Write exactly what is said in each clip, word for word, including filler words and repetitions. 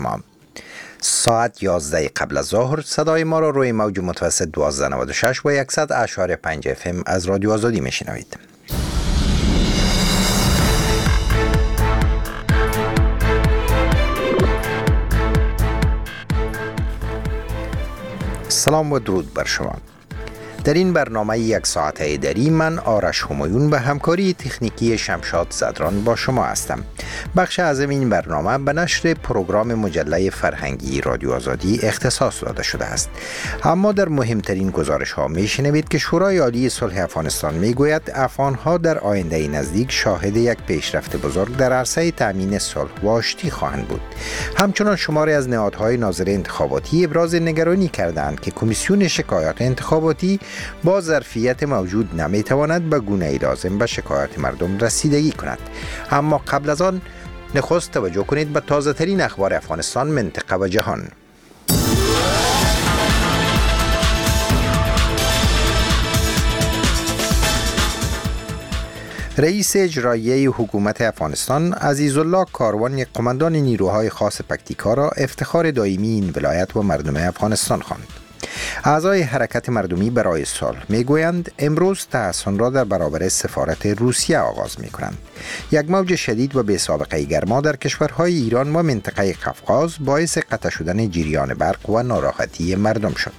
ما. ساعت یازده قبل از ظهر صدای ما را روی موج متوسط دوازده نود و شش و صد اشاری پنج اف ام از رادیو آزادی میشنوید. سلام و درود بر شما. در این برنامه یک ساعته دری من آرش همایون به همکاری تکنیکی شمشاد زدران با شما هستم. بخش اعظم این برنامه به نشر پروگرام مجله فرهنگی رادیو آزادی اختصاص داده شده است. اما در مهمترین گزارش ها می شنوید که شورای عالی صلح افغانستان می گوید افغان ها در آینده نزدیک شاهد یک پیشرفت بزرگ در عرصه تامین صلح و آشتی خواهند بود. همچنان شماری از نهادهای ناظر انتخاباتی ابراز نگرانی کردند که کمیسیون شکایات انتخاباتی با ظرفیت موجود نمیتواند به گونه‌ای لازم به شکایات مردم رسیدگی کند. اما قبل از آن نخست توجه کنید به تازه ترین اخبار افغانستان، منطقه و جهان. رئیس اجرایی حکومت افغانستان عزیزالله کاروان قماندان نیروهای خاص پکتیکا را افتخار دائمی این ولایت و مردم افغانستان خواند. اعضای حرکت مردمی برای صلح میگویند امروز تحصن را در برابر سفارت روسیه آغاز می کنند. یک موج شدید و بی سابقه گرما در کشورهای ایران و منطقه قفقاز باعث قطع شدن جریان برق و ناراحتی مردم شد.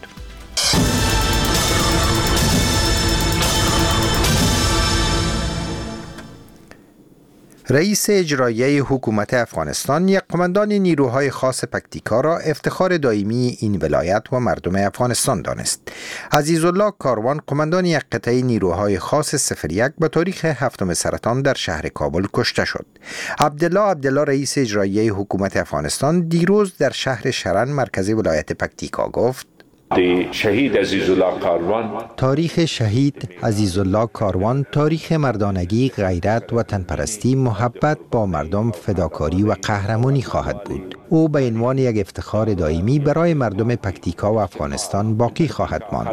رئیس اجرایی حکومت افغانستان یک قماندان نیروهای خاص پکتیکا را افتخار دائمی این ولایت و مردم افغانستان دانست. عزیزالله کاروان قماندان یک قطعه نیروهای خاص صفر یک به تاریخ هفتم سرطان در شهر کابل کشته شد. عبدالله عبدالله رئیس اجرایی حکومت افغانستان دیروز در شهر شرن مرکز ولایت پکتیکا گفت: شهید عزیزالله کاروان تاریخ شهید عزیزالله کاروان تاریخ مردانگی، غیرت و تنپرستی، محبت با مردم، فداکاری و قهرمانی خواهد بود. او به عنوان یک افتخار دائمی برای مردم پکتیکا و افغانستان باقی خواهد ماند.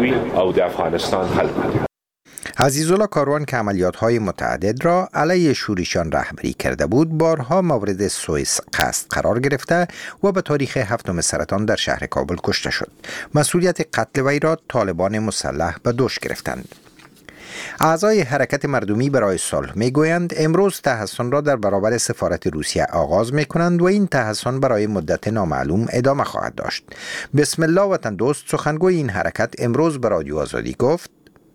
عزیزالله کاروان که عملیات‌های متعدد را علیه شورشیان رهبری کرده بود، بارها مورد سوء قصد قرار گرفته و به تاریخ هفتم سرطان در شهر کابل کشته شد. مسئولیت قتل وی را طالبان مسلح به دوش گرفتند. اعضای حرکت مردمی برای صلح میگویند امروز تحصن را در برابر سفارت روسیه آغاز میکنند و این تحصن برای مدت نامعلوم ادامه خواهد داشت. بسم الله وطن دوست سخنگوی این حرکت امروز به رادیو آزادی گفت: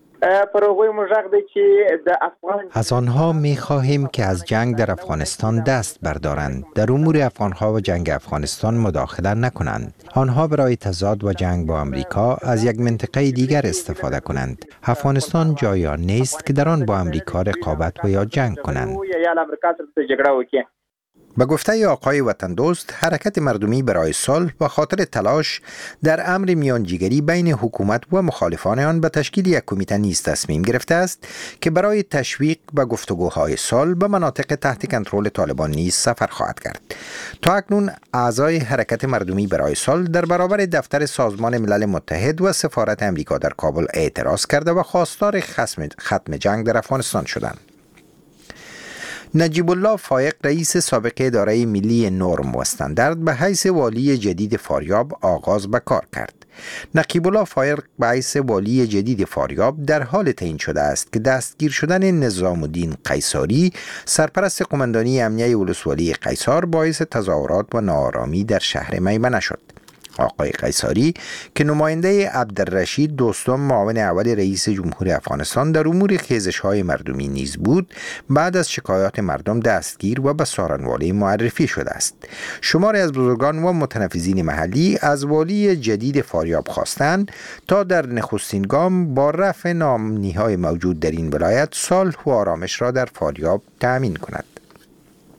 از آنها می خواهیم که از جنگ در افغانستان دست بردارند، در امور افغانها و جنگ افغانستان مداخله نکنند. آنها برای تضاد و جنگ با امریکا از یک منطقه دیگر استفاده کنند. افغانستان جایی نیست که در آن با امریکا رقابت و یا جنگ کنند. به گفته آقای وطن دوست، حرکت مردمی برای صلح به خاطر تلاش در امر میانجیگری بین حکومت و مخالفان آن به تشکیل یک کمیته نیز تصمیم گرفته است که برای تشویق به گفتگوهای صلح به مناطق تحت کنترل طالبان نیز سفر خواهد کرد. تا اکنون اعضای حرکت مردمی برای صلح در برابر دفتر سازمان ملل متحد و سفارت امریکا در کابل اعتراض کرده و خواستار ختم جنگ در افغانستان شدند. نجیب الله فایق رئیس سابق اداره ملی نرم و استاندارد به حیث والی جدید فاریاب آغاز به کار کرد. نقیب الله فایق به حیث والی جدید فاریاب در حال تعیین شده است که دستگیر شدن نظام الدین قیصاری سرپرست قماندانی امنیه ولسوالی قیصار باعث تظاهرات و ناآرامی در شهر میمنه شد. آقای قیصاری که نماینده عبدالرشید دوستم معاون اول رئیس جمهور افغانستان در امور خیزش‌های مردمی نیز بود، بعد از شکایات مردم دستگیر و به سارنوالی معرفی شده است. شماری از بزرگان و متنفذین محلی از والی جدید فاریاب خواستند تا در نخستین گام با رفع ناامنی‌های موجود در این ولایت صلح و آرامش را در فاریاب تأمین کند.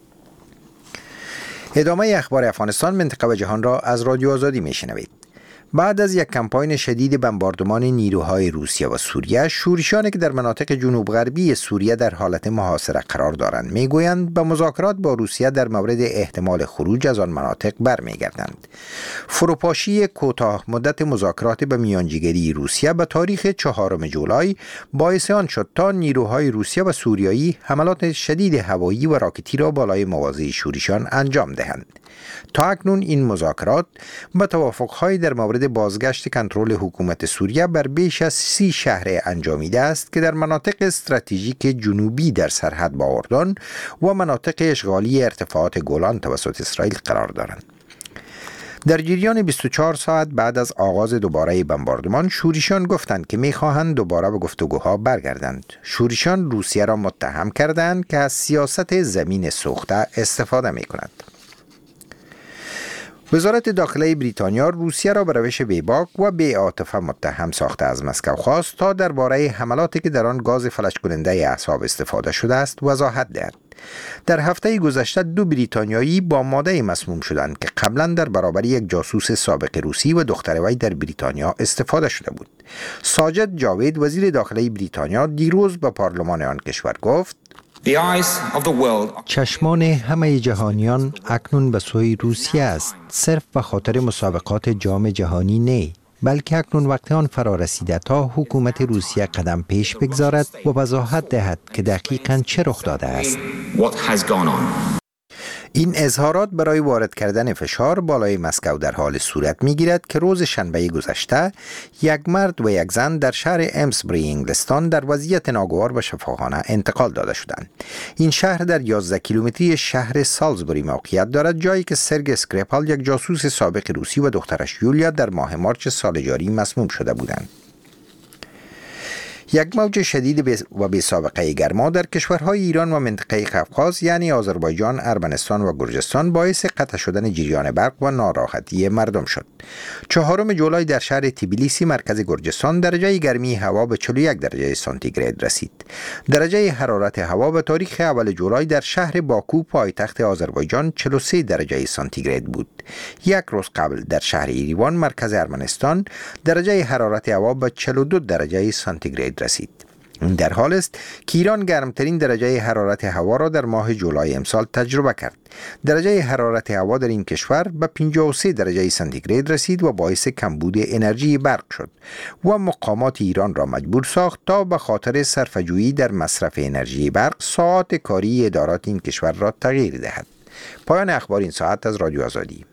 ادامه اخبار افغانستان، منطقه و جهان را از رادیو آزادی میشنوید. بعد از یک کمپاین شدید بمباردمان نیروهای روسیه و سوریه، شورشیانی که در مناطق جنوب غربی سوریه در حالت محاصره قرار دارند میگویند به مذاکرات با روسیه در مورد احتمال خروج از آن مناطق برمیگردند. فروپاشی کوتاه مدت مذاکرات به میانجیگری روسیه به تاریخ چهارم جولای باعث آن شد تا نیروهای روسیه و سوریایی حملات شدید هوایی و راکتی را بالای مواضع شورشیان انجام دهند. تا اکنون این مذاکرات به توافق‌های در مورد بازگشت کنترل حکومت سوریه بر بیش از سی شهر انجامیده است که در مناطق استراتژیک جنوبی در سرحد با اردن و مناطق اشغالی ارتفاعات گولان توسط اسرائیل قرار دارند. در جریان بیست و چهار ساعت بعد از آغاز دوباره بمباردمان، شورشیان گفتند که می‌خواهند دوباره به گفتگوها برگردند. شورشیان روسیه را متهم کردند که از سیاست زمین سوخته استفاده می‌کند. وزارت داخله بریتانیا روسیه را به روش بیباک و بی‌عاطفه متهم ساخته از مسکو خواست تا درباره حملاتی که در آن گاز فلج کننده اعصاب استفاده شده است وضاحت دهد. در هفته گذشته دو بریتانیایی با ماده مسموم شدند که قبلا در برابر یک جاسوس سابق روسی و دختر وی در بریتانیا استفاده شده بود. ساجد جاوید وزیر داخله بریتانیا دیروز به پارلمان آن کشور گفت: چشمان همه جهانیان اکنون به سوی روسیه است، صرف به خاطر مسابقات جام جهانی نه، بلکه اکنون وقت آن فرا رسیده تا حکومت روسیه قدم پیش بگذارد و وضاحت دهد که دقیقاً چه رخ داده است. این اظهارات برای وارد کردن فشار بالای مسکو در حال صورت می‌گیرد که روز شنبه گذشته یک مرد و یک زن در شهر امسبری انگلستان در وضعیت ناگوار به شفاخانه انتقال داده شدند. این شهر در یازده کیلومتری شهر سالزبوری موقعیت دارد، جایی که سرگ اسکریپال یک جاسوس سابق روسی و دخترش یولیا در ماه مارچ سال جاری مسموم شده بودند. یک موج شدید و بی سابقه گرما در کشورهای ایران و منطقه قفقاز یعنی آذربایجان، ارمنستان و گرجستان باعث قطع شدن جریان برق و ناراحتی مردم شد. چهارم جولای در شهر تبلیسی مرکز گرجستان درجه گرمی هوا به چهل و یک درجه سانتیگراد رسید. درجه حرارت هوا به تاریخ اول جولای در شهر باکو پایتخت آذربایجان چهل و سه درجه سانتیگراد بود. یک روز قبل در شهر ایریوان مرکز ارمنستان درجه حرارت هوا به چهل و دو درجه سانتیگراد رسید. این در حال است که ایران گرمترین درجه حرارت هوا را در ماه جولای امسال تجربه کرد. درجه حرارت هوا در این کشور به پنجاه و سه درجه سانتیگراد رسید و باعث کمبود انرژی برق شد و مقامات ایران را مجبور ساخت تا به خاطر صرفه‌جویی در مصرف انرژی برق ساعات کاری ادارات این کشور را تغییر دهد. پایان اخبار این ساعت از رادیو آزادی.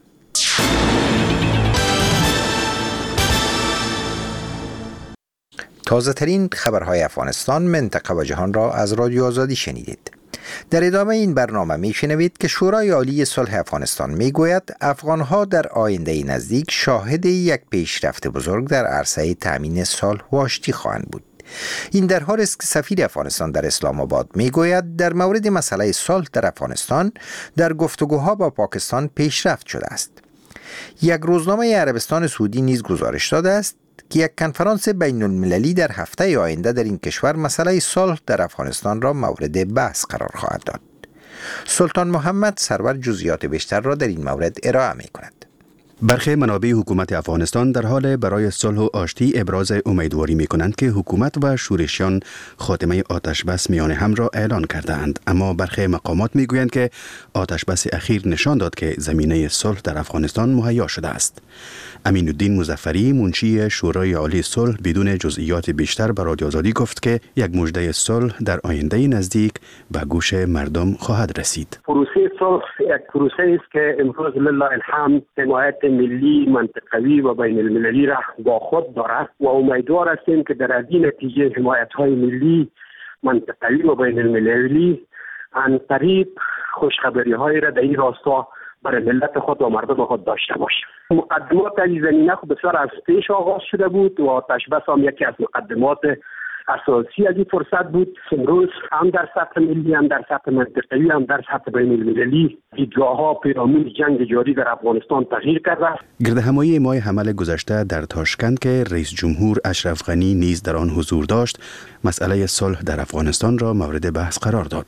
تازه ترین خبرهای افغانستان، منطقه و جهان را از رادیو آزادی شنیدید. در ادامه این برنامه می شنوید که شورای عالی صلح افغانستان می گوید افغانها در آینده نزدیک شاهد یک پیشرفت بزرگ در عرصه تأمین صلح و آشتی خواهند بود. این در حالی است که سفیر افغانستان در اسلام آباد می گوید در مورد مسئله صلح در افغانستان در گفتگوها با پاکستان پیشرفت شده است. یک روزنامه عربستان سعودی نیز گزارش داده است که یک کنفرانس بین المللی در هفته آینده در این کشور مسئله صلح در افغانستان را مورد بحث قرار خواهد داد. سلطان محمد سرور جزئیات بیشتر را در این مورد ارائه می کند. برخی منابع حکومت افغانستان در حال برای صلح و آشتی ابراز امیدواری می کنند که حکومت و شورشیان خاتمه آتش بس میان هم را اعلان کردند، اما برخی مقامات می گویند که آتش بس اخیر نشان داد که زمینه صلح در افغانستان مهیا شده است. امین الدین مظفری منشی شورای عالی صلح بدون جزئیات بیشتر به رادیو آزادی گفت که یک مژده صلح در آینده نزدیک به گوش مردم خواهد رسید. پروسه صلح یک پروسه است که امروز لله الحمد حمایت ملی، منطقوی و بین المللی را با خود دارد و امیدوار هستیم که در این نتیجه حمایت‌های ملی، منطقوی و بین المللی عن قریب خوشخبری‌های را در این راستا برای ملت خود و مردم خود داشته باشیم. مقدمات در این زمینه خود بسیار از پیش آغاز شده بود و آتش بس هم یکی از مقدمات اساسی از این فرصت بود. امروز هم در سطح ملی، هم در سطح منطقه‌ای، هم در سطح بین المللی دیدگاه‌ها پیرامون جنگ جاری در افغانستان تغییر کرده. گردهمایی ماه حمل گذشته در تاشکند که رئیس جمهور اشرف غنی نیز در آن حضور داشت، مسئله صلح در افغانستان را مورد بحث قرار داد.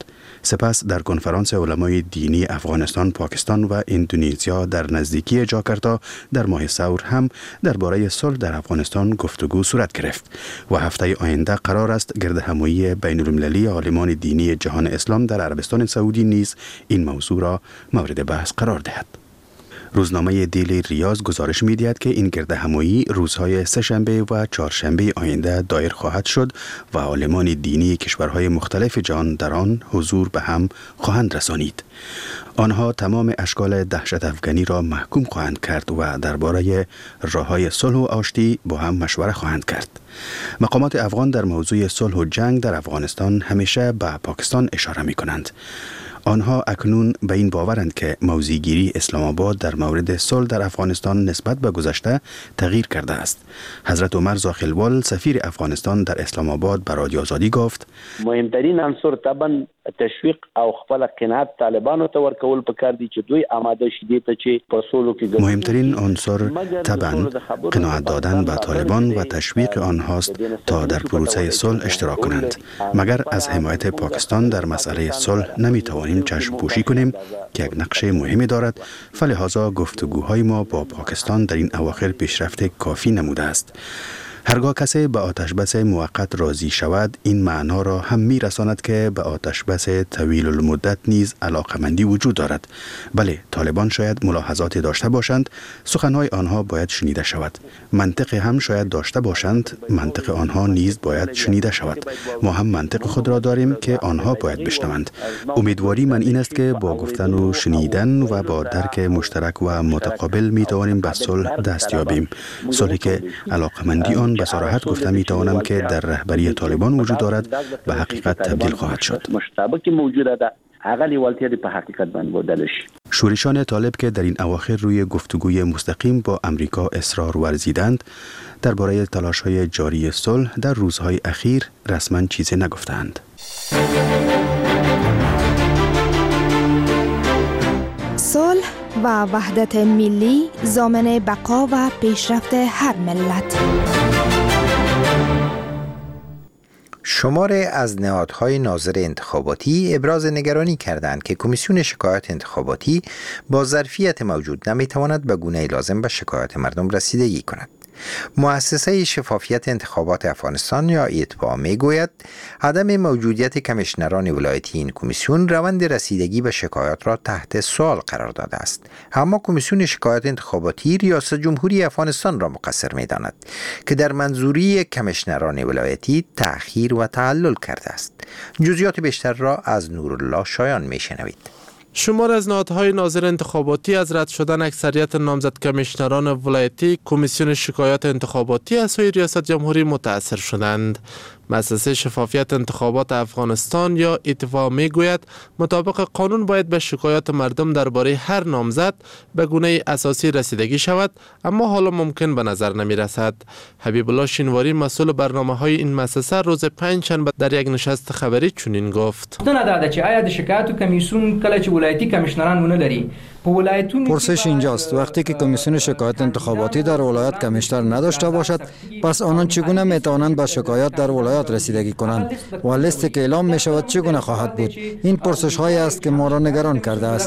سپس در کنفرانس علمای دینی افغانستان، پاکستان و اندونزیا در نزدیکی جاکرتا در ماه سور هم درباره صلح در افغانستان گفتگو صورت گرفت و هفته آینده قرار است گرد همایی بین المللی عالمان دینی جهان اسلام در عربستان سعودی نیز این موضوع را مورد بحث قرار دهد. روزنامه دیلی ریاض گزارش می‌دهد که این گرد همایی روزهای سه‌شنبه و چهارشنبه آینده دایر خواهد شد و عالمان دینی کشورهای مختلف جهان در آن حضور به هم خواهند رسانید. آنها تمام اشکال دهشت افغانی را محکوم خواهند کرد و درباره راه‌های صلح و آشتی با هم مشوره خواهند کرد. مقامات افغان در موضوع صلح و جنگ در افغانستان همیشه به پاکستان اشاره می‌کنند. آنها اکنون به این باورند که موضع‌گیری اسلام آباد در مورد صلح در افغانستان نسبت به گذشته تغییر کرده است. حضرت عمر زاخلوال سفیر افغانستان در اسلام آباد به رادیو آزادی گفت: مهمترین عنصر طبعا تشویق او خپل قناعت طالبانو ته ورکول پکار دي چې دوی آماده شي ته چې په سولو کې مهمترین عنصر طبعا قناعت دادن به طالبان و تشویق آنهاست تا در پروسه صلح اشتراک کنند. مگر از حمایت پاکستان در مسئله صلح نمیتوانیم چشم پوشی کنیم که یک نقش مهمی دارد. فلهذا گفتگوهای ما با پاکستان در این اواخر پیشرفت کافی نموده است. هرگاه کسی به آتش بس موقت راضی شود، این معنا را هم می رساند که به آتش بس طویل المدت نیز علاقمندی وجود دارد. بله، طالبان شاید ملاحظاتی داشته باشند، سخنهای آنها باید شنیده شود. منطق هم شاید داشته باشند، منطق آنها نیز باید شنیده شود. ما هم منطق خود را داریم که آنها باید بشنوند. امیدواری من این است که با گفتن و شنیدن و با درک مشترک و متقابل می توانیم به صلح دست یابیم. صلحی که علاقمندی آن به صراحت گفته می توانم که در رهبری طالبان وجود دارد به حقیقت تبدیل خواهد شد. شورشان طالب که در این اواخر روی گفتگوی مستقیم با امریکا اصرار ورزیدند، درباره تلاش‌های جاری صلح در روزهای اخیر رسما چیزی نگفتند. صلح و وحدت ملی ضامن بقا و پیشرفت هر ملت. شماره از نهادهای ناظر انتخاباتی ابراز نگرانی کردند که کمیسیون شکایات انتخاباتی با ظرفیت موجود نمیتواند به گونه لازم به شکایات مردم رسیدگی کند. مؤسسه شفافیت انتخابات افغانستان یا ایتپا میگوید عدم موجودیت کمیشنران ولایتی این کمیسیون روند رسیدگی به شکایات را تحت سوال قرار داده است. اما کمیسیون شکایات انتخاباتی ریاست جمهوری افغانستان را مقصر می‌داند که در منظوری کمیشنران ولایتی تأخیر و تعلل کرده است. جزئیات بیشتر را از نورالله شایان میشنوید. شمار از نهادهای ناظر انتخاباتی از رد شدن اکثریت نامزد کمیشنران ولایتی کمیسیون شکایات انتخاباتی از سوی ریاست جمهوری متاثر شدند. مؤسسه شفافیت انتخابات افغانستان یا ایتپا میگوید مطابق قانون باید به شکایات مردم درباره هر نامزد به گونه اساسی رسیدگی شود، اما حالا ممکن به نظر نمی رسد. حبیب الله شینواری مسئول برنامه های این مؤسسه روز پنجشنبه در یک نشست خبری چنین گفت: پرسش اینجاست، وقتی که کمیسیون شکایات انتخاباتی در ولایت کمیشنر نداشته باشد، پس آنان چگونه میتوانند به شکایات در ولایت رسیدگی کنند و لیستی که اعلام می شود چگونه خواهد بود؟ این پرسش هایی است که ما را نگران کرده است.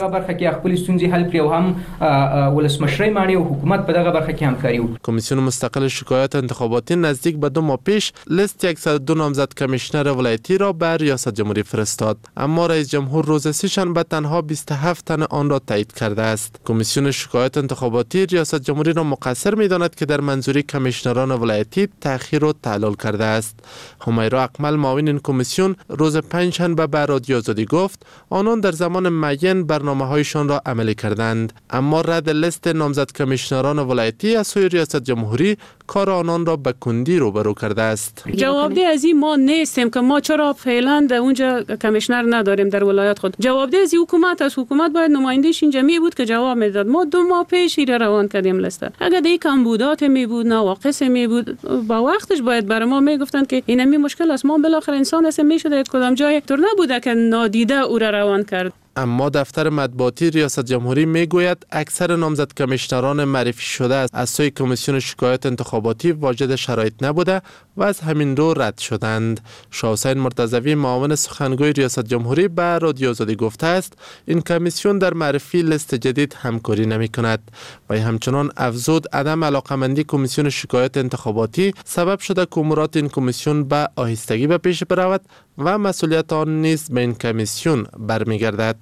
کمیسیون مستقل شکایات انتخاباتی نزدیک به دو ماه پیش لیست صد و دو نامزد کمیشنر ولایتی را به ریاست جمهوری فرستاد، اما رئیس جمهور روز سه‌شنبه تنها بیست و هفت تن آن را تایید کرده است. کمیسیون شکایات انتخاباتی ریاست جمهوری را مقصر می‌داند که در منظوری کمیشنران ولایتی تأخیر و تعلل کرده است. همیرا اکمل معاون این کمیسیون روز پنجشنبه به رادیو آزادی گفت آنان در زمان معین برنامه‌هایشان را عملی کردند، اما رد لیست نامزد کمیشنران ولایتی از سوی ریاست جمهوری کار آنان را به کندی روبرو کرده است. جوابده از این ما نیستیم که ما چرا فعلا در اونجا کمیشنر نداریم در ولایت خود. جوابده از حکومت از حکومت باید نمایندهش اینجا می بود که جواب میداد. ما دو ماه پیش را روان کردیم لیست. اگر دیگه کمبودات می بود، نواقص می بود، با وقتش باید برای ما میگفتن که این می مشکل است. ما بالاخره انسان هستیم، میشد یک کدام جای طور نبوده که نادیده او را روان کرد. اما دفتر مطبوعاتی ریاست جمهوری میگوید اکثر نامزد کمیشنران معرفی شده از سوی کمیسیون شکایات انتخاباتی واجد شرایط نبوده و از همین رو رد شدند. شاه حسین مرتضوی معاون سخنگوی ریاست جمهوری به رادیو آزادی گفته است این کمیسیون در معرفی لیست جدید همکاری نمی کند و همچنان افزود عدم علاقمندی کمیسیون شکایات انتخاباتی سبب شده که امورات این کمیسیون به آهستگی به پیش برود و مسئولیت آن نیز به این کمیسیون برمیگردد.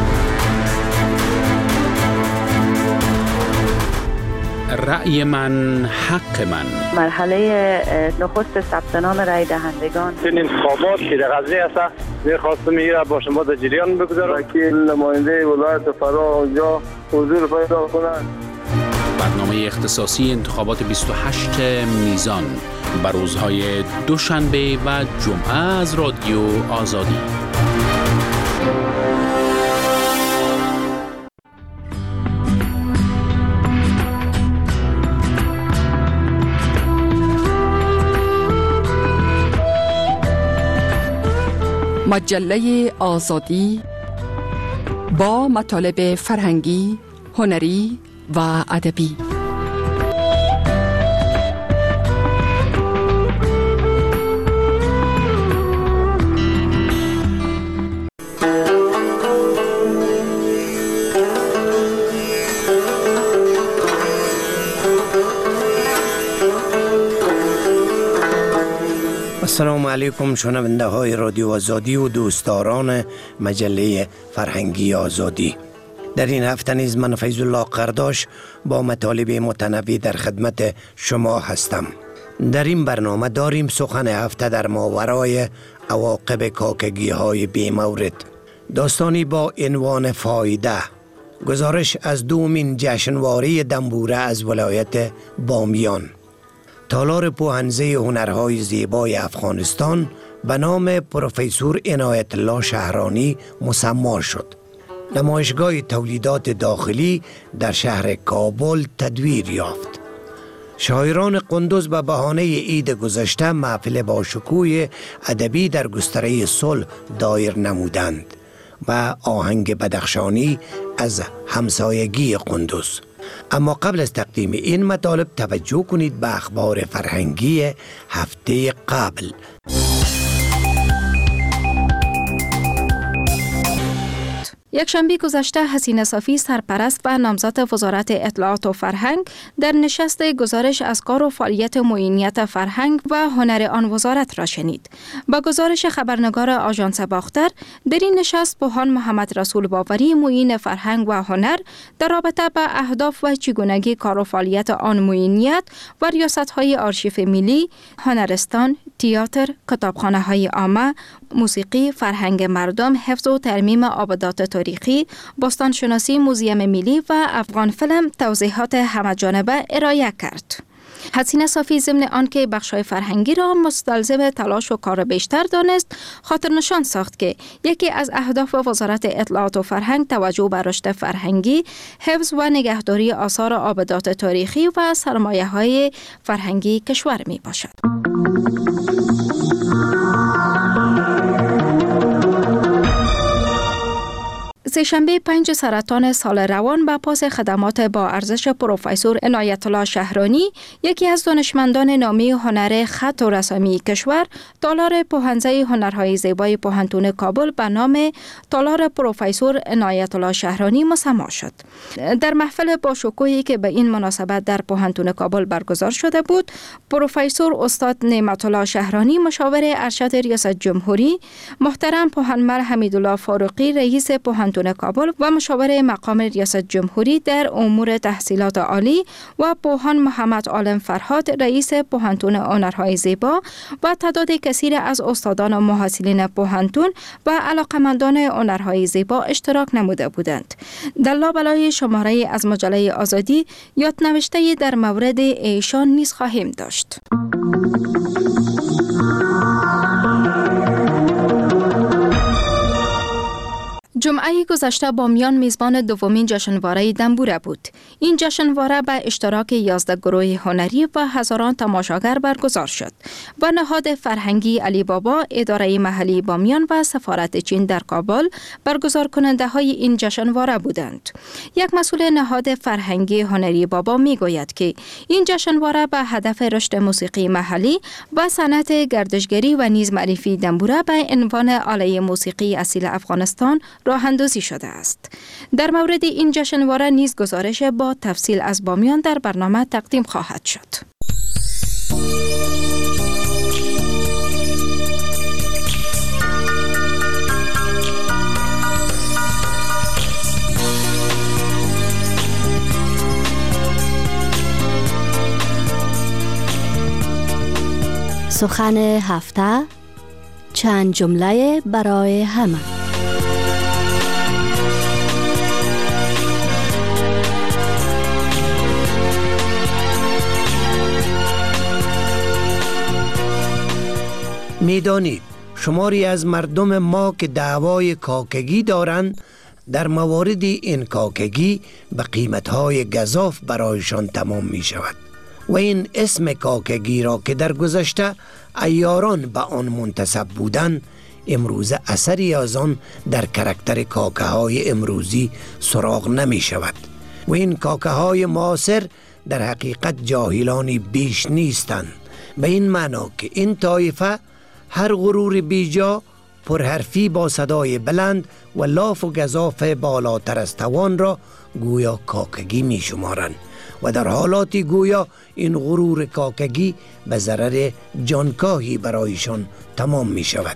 رأی من حق من. مرحله نخست ثبت نام رای دهندگان. این انتخابات که در قضیه است می‌خواستم میره با شما در جریان بگذارم. وکیل نماینده ولایت فرا اونجا حضور پیدا کنند. برنامه اختصاصی انتخابات بیست و هشت میزان بر روزهای دوشنبه و جمعه از رادیو آزادی. مجله آزادی با مطالب فرهنگی، هنری و ادبی. السلام علیکم شنونده های رادیو آزادی و دوستداران مجله فرهنگی آزادی. در این هفته نیز من فیض الله قرداش با مطالب متنوع در خدمت شما هستم. در این برنامه داریم سخن هفته در ماورای عواقب کاکگی های بی مورد، داستانی با عنوان فایده، گزارش از دومین جشنواره دنبوره از ولایت بامیان، تالار پوهنزه هنرهای زیبای افغانستان به نام پروفسور عنایت الله شهرانی مسما شد، نمایشگاه تولیدات داخلی در شهر کابل تدویر یافت، شاعران قندوز به بهانه عید گذشته محفل باشکوه ادبی در گستره صلح دایر نمودند و آهنگ بدخشانی از همسایگی قندوز. اما قبل از تقدیم این مطالب توجه کنید به اخبار فرهنگی هفته قبل. یک شنبه گذشته حسینه صافی سرپرست و نامزد وزارت اطلاعات و فرهنگ در نشست گزارش از کار و فعالیت معینیت فرهنگ و هنر آن وزارت را شنید. با گزارش خبرنگار آژانس باختر در این نشست بوهان محمد رسول باوری معین فرهنگ و هنر در رابطه به اهداف و چگونگی کار و فعالیت آن معینیت و ریاست‌های آرشیو ملی، هنرستان، تئاتر، کتابخانه‌های عامه، موسیقی، فرهنگ مردم، حفظ و ترمیم آبادات تاریخی، باستانشناسی، موزیم ملی و افغان فیلم توضیحات همه‌جانبه ارائه کرد. حسینه صافی ضمن آنکه بخش‌های فرهنگی را مستلزم تلاش و کار بیشتر دانست، خاطر نشان ساخت که یکی از اهداف وزارت اطلاعات و فرهنگ توجه به رشد فرهنگی، حفظ و نگهداری آثار آبادات تاریخی و سرمایه‌های فرهنگی کشور می باشد. سه‌شنبه پنج سرطان سال روان به پاس خدمات با ارزش پروفسور عنایت الله شهرانی، یکی از دانشمندان نامی هنر خط و رسامی کشور، تالار پوهنزه هنرهای زیبای پوهنتون کابل به نام تالار پروفسور عنایت الله شهرانی مسما شد. در محفل با شکوهی که به این مناسبت در پوهنتون کابل برگزار شده بود، پروفسور استاد نعمت الله شهرانی مشاور ارشد ریاست جمهوری، محترم پوهنمر حمیدالله فاروقی رئیس پوهنتون کابل و مشاور مقام ریاست جمهوری در امور تحصیلات عالی و پوهان محمد عالم فرهاد رئیس پوهنتون هنرهای زیبا و تعداد کثیر از استادان و محصلین پوهنتون و علاقمندان هنرهای زیبا اشتراک نموده بودند. در لابلای شماره از مجله آزادی یادنوشته در مورد ایشان نیز خواهیم داشت. جمعه گذشته بامیان میزبان دومین جشنواره دنبوره بود. این جشنواره به اشتراک یازده گروه هنری و هزاران تماشاگر برگزار شد. با نهاد فرهنگی علی بابا، اداره محلی بامیان و سفارت چین در کابل برگزار کننده های این جشنواره بودند. یک مسئول نهاد فرهنگی هنری بابا می گوید که این جشنواره به هدف رشد موسیقی محلی و صنعت گردشگری و نیز معرفی دنبوره به عنوان آله موسیقی اصیل افغانستان راه اندازی شده است. در مورد این جشنواره نیز گزارش با تفصیل از بامیان در برنامه تقدیم خواهد شد. سخن هفته، چند جمله برای همه. میدانید شماری از مردم ما که دعوای کاکگی دارند، در موارد این کاکگی به قیمتهای گزاف برایشان تمام می شود و این اسم کاکگی را که در گذشته عیاران به آن منتسب بودند، امروز اثری از آن در کرکتر کاکه های امروزی سراغ نمی شود و این کاکه های معاصر در حقیقت جاهلانی بیش نیستند، به این معنا که این طایفه هر غرور بیجا، پرحرفی با صدای بلند و لاف و گزاف بالاتر از توان را گویا کاکگی می شمارند و در حالاتی گویا این غرور کاکگی به ضرر جانکاهی برایشان تمام می شود.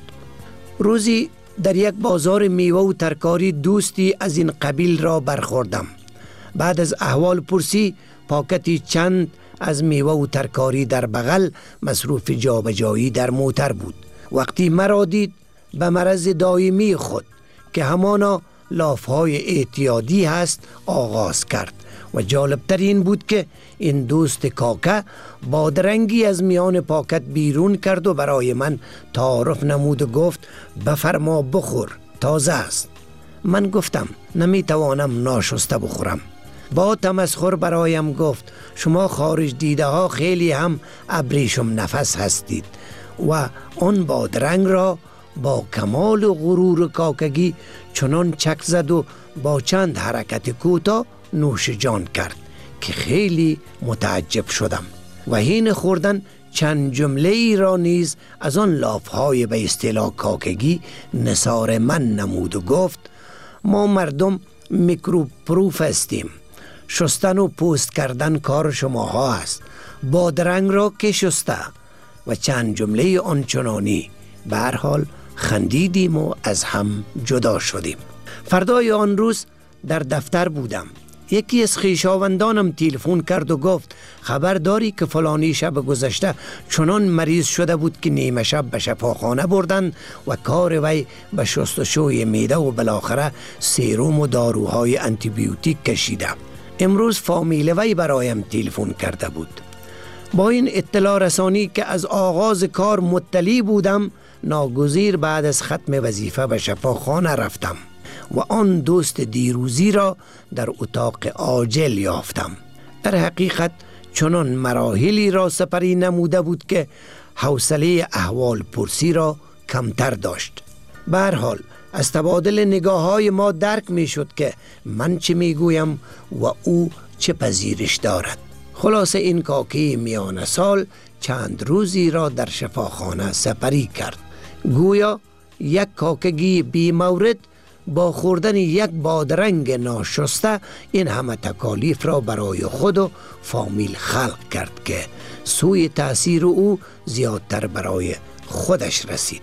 روزی در یک بازار میوه و ترکاری دوستی از این قبیل را برخوردم. بعد از احوال پرسی پاکتی چند از میوه و ترکاری در بغل مصروف جابجایی در موتر بود. وقتی مرا دید به مرض دائمی خود که همانا لافهای اعتیادی هست آغاز کرد و جالبتر این بود که این دوست کاکه بادرنگی از میان پاکت بیرون کرد و برای من تعارف نمود و گفت بفرما بخور، تازه است. من گفتم نمیتوانم ناشسته بخورم. با تمسخر برایم گفت شما خارج دیده ها خیلی هم ابریشم نفس هستید و آن بادرنگ را با کمال غرور کاکگی چنان چک زد و با چند حرکت کوتاه نوش جان کرد که خیلی متعجب شدم و حین خوردن چند جمله ای را نیز از آن لافهای به اصطلاح کاکگی نثار من نمود و گفت ما مردم میکروب پروف هستیم، شستن و پوست کردن کار شماها است، بادرنگ را که شسته و چند جمله آنچنانی. به هر حال خندیدیم و از هم جدا شدیم. فردای آن روز در دفتر بودم. یکی از خویشاوندانم تلفن کرد و گفت خبر داری که فلانی شب گذشته چنان مریض شده بود که نیمه شب به شفاخانه بردن و کار وی به شستشوی معده و بالاخره سیروم و داروهای آنتی بیوتیک کشیده. امروز فامیل وی برایم تلفن کرده بود. با این اطلاع رسانی که از آغاز کار مطلع بودم، ناگزیر بعد از ختم وظیفه به شفاخانه رفتم و آن دوست دیروزی را در اتاق عاجل یافتم. در حقیقت چنان مراحلی را سپری نموده بود که حوصله احوال پرسی را کمتر داشت. به هر حال از تبادل نگاه های ما درک می شد که من چه می گویم و او چه پذیرش دارد. خلاصه این کاکی میان سال چند روزی را در شفاخانه سپری کرد. گویا یک کاکگی بی مورد با خوردن یک بادرنگ ناشسته این همه تکالیف را برای خود و فامیل خلق کرد که سوی تأثیر او زیادتر برای خودش رسید.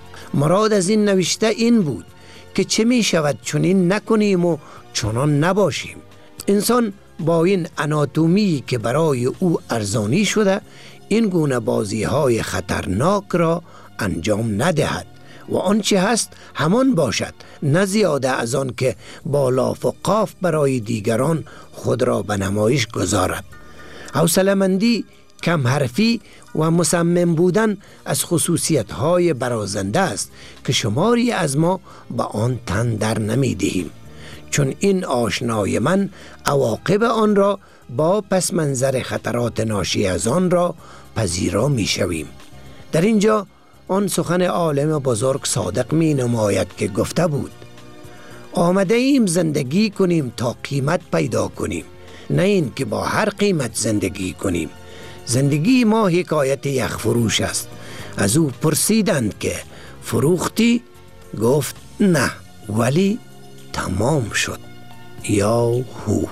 مراد از این نوشته این بود که چه می شود چنین نکنیم و چنان نباشیم. انسان با این اناتومی که برای او ارزانی شده این گونه بازی های خطرناک را انجام ندهد و آنچه هست همان باشد، نه زیاده از آن که با لاف و قاف برای دیگران خود را به نمایش گذارد. حوصله‌مندی کم حرفی و مصمم بودن از خصوصیت‌های برازنده است که شماری از ما به آن تن در نمی‌دهیم، چون این آشنای من عواقب آن را با پس منظر خطرات ناشی از آن را پذیرا می‌شویم. در اینجا آن سخن عالم بزرگ صادق می نماید که گفته بود: آمده ایم زندگی کنیم تا قیمت پیدا کنیم، نه این که با هر قیمت زندگی کنیم. زندگی ما حکایت یک فروش است. از او پرسیدند که فروختی؟ گفت نه، ولی تمام شد. یا هو.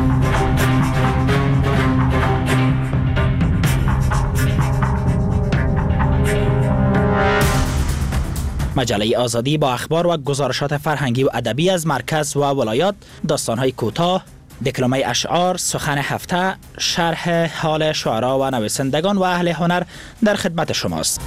مجله آزادی با اخبار و گزارشات فرهنگی و ادبی از مرکز و ولایات، داستان‌های کوتاه، دکلمه اشعار، سخن هفته، شرح حال شعرا و نویسندگان و اهل هنر در خدمت شماست.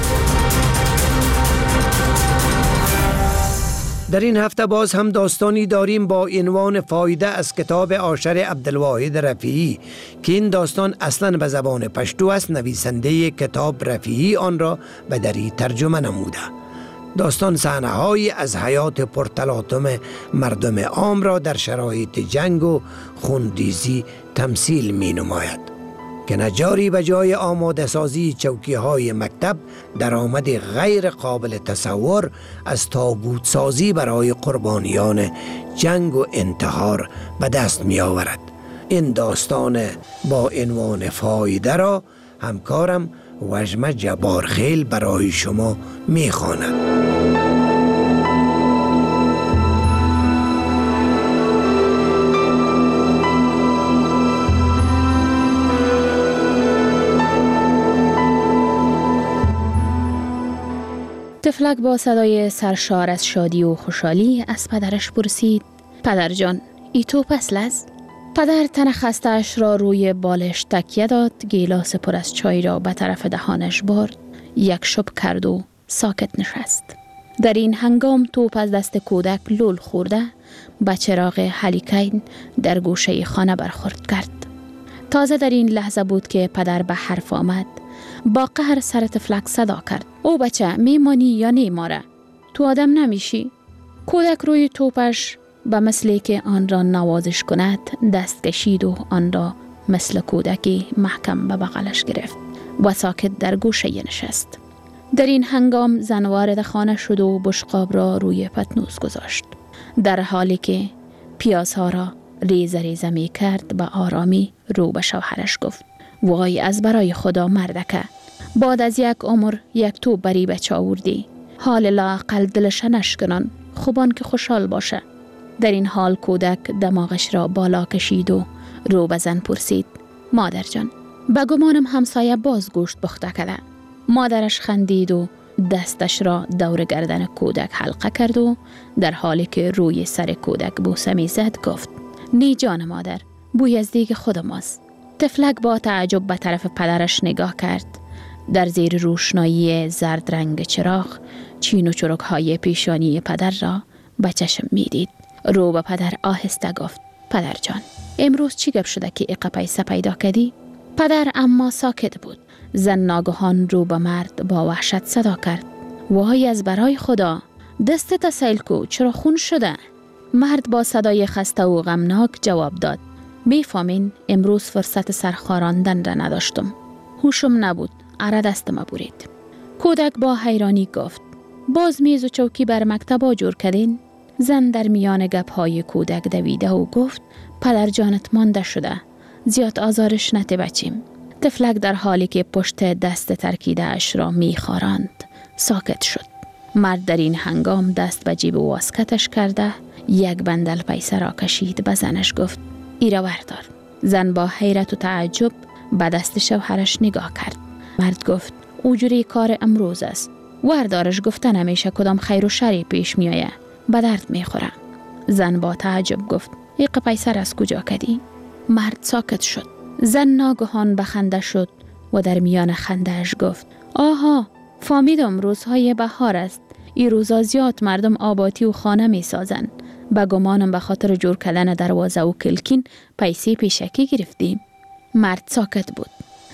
در این هفته باز هم داستانی داریم با عنوان فایده از کتاب عاشر عبدالواحد رفیعی که این داستان اصلا به زبان پشتو است. نویسنده کتاب رفیعی آن را به دری ترجمه نموده. داستان صحنه‌هایی از حیات پرتلاطم مردم عام را در شرایط جنگ و خونریزی تمثیل می نماید که نجاری به جای آماده سازی چوکی های مکتب درآمد غیر قابل تصور از تابوت سازی برای قربانیان جنگ و انتحار به دست می آورد. این داستان با عنوان فایده را همکارم وژم جبارخیل برای شما می خواند. تفلک با صدای سرشار از شادی و خوشحالی از پدرش پرسید: پدر جان، ای تو پس لز؟ پدر تن خسته‌اش را روی بالش تکیه داد، گیلاس پر از چای را به طرف دهانش برد، یک شپ کرد و ساکت نشست. در این هنگام توپ از دست کودک لول خورده به چراغ هلیکین در گوشه خانه برخورد کرد. تازه در این لحظه بود که پدر به حرف آمد. با قهر سر تفلک صدا کرد: او بچه، میمانی یا نیماره؟ تو آدم نمیشی؟ کودک روی توپش به مثلی که آن را نوازش کند دست کشید و آن را مثل کودکی محکم به بغلش گرفت و ساکت در گوشه نشست. در این هنگام زن وارد خانه شد و بشقاب را روی پتنوس گذاشت. در حالی که پیازها را ریزه ریزه می کرد به آرامی رو به شوهرش گفت: وای از برای خدا مردکه، بعد از یک عمر یک تو بری بچه آوردی، حال لااقل دلش نشکنان، خوبان که خوشحال باشه. در این حال کودک دماغش را بالا کشید و رو به زن پرسید: مادر جان، به گمانم همسایه باز گوشت پخته کرده. مادرش خندید و دستش را دور گردن کودک حلقه کرد و در حالی که روی سر کودک بوسه می زد گفت: نی جان مادر، بوی از دیگ خود ماست. تفلک با تعجب به طرف پدرش نگاه کرد. در زیر روشنایی زرد رنگ چراغ چین و چروک های پیشانی پدر را به چشم می دید. رو به پدر آهسته گفت: پدر جان، امروز چی گپ شده که اقا پیسه پیدا کردی؟ پدر اما ساکت بود. زن ناگهان رو به مرد با وحشت صدا کرد: وای از برای خدا، دست تسیل کو، چرا خون شده؟ مرد با صدای خسته و غمناک جواب داد: میفهمین امروز فرصت سرخاراندن را نداشتم، هوشم نبود، اره دستم برید. کودک با حیرانی گفت: باز میز و چوکی بر مکتبا جور کردین؟ زن در میان گپ‌های کودک دویده و گفت: پدر جانت مانده شده، زیاد آزارش نته بچیم. تفلک در حالی که پشت دست ترکیده اش را میخاراند ساکت شد. مرد در این هنگام دست به جیب واسکتش کرده یک بندل پیسه را کشید، به زنش گفت: ایرا بردار. زن با حیرت و تعجب به دست شوهرش نگاه کرد. مرد گفت: اوجوری کار امروز است، وردارش گفته نمیشه کدام خیر و شری پیش میایه، به درد میخوره. زن با تعجب گفت: ایق پیسر از کجا کدی؟ مرد ساکت شد. زن ناگهان به خنده شد و در میان خندهش گفت: آها، فهمیدم روزهای بهار است، این روزا زیاد مردم آباتی و خانه می سازن. به گمانم به خاطر جور کردن دروازه و کلکین پیسه پیشکی گرفتیم. مرد ساکت بود.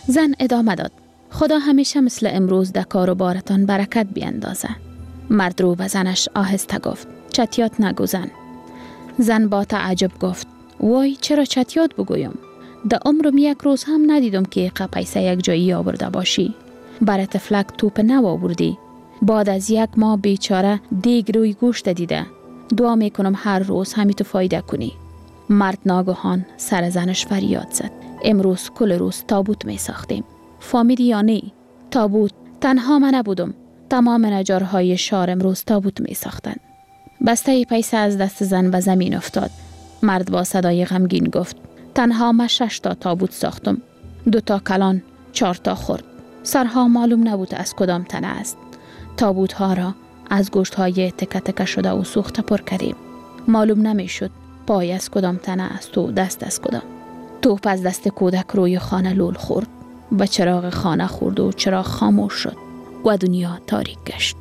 زن ادامه داد: خدا همیشه مثل امروز در کار و بارتان برکت بیندازه. مرد رو به زنش آهسته گفت: چتیات نگو زن. زن با تعجب گفت: وای چرا چتیات بگویم؟ در عمرم یک روز هم ندیدم که پیسه یک جایی آورده باشی. برای تفلک توپ نو آوردی. بعد از یک ماه بیچاره دیگ روی گوشت دیده. دعا میکنم هر روز همی تو فایده کنی. مرد ناگهان سر زنش فریاد زد: امروز کل روز تابوت می ساختیم. فهمیدی یا نه؟ تابوت. تنها من نبودم. تمام نجارهای شهر امروز تابوت می ساختند. بسته پیسه از دست زن به زمین افتاد. مرد با صدای غمگین گفت: تنها من شش تا تابوت ساختم. دو تا کلان، چهار تا خرد. سرها معلوم نبود از کدام تنه است. تابوت ها را از گوشت های تکه تکه شده و سوخته پر کردیم. معلوم نمی شد پای از کدام تنه است و دست از کدام. توپ از دست کودک روی خانه لول خورد. به چراغ خانه خورد و چراغ خاموش شد و دنیا تاریک گشت.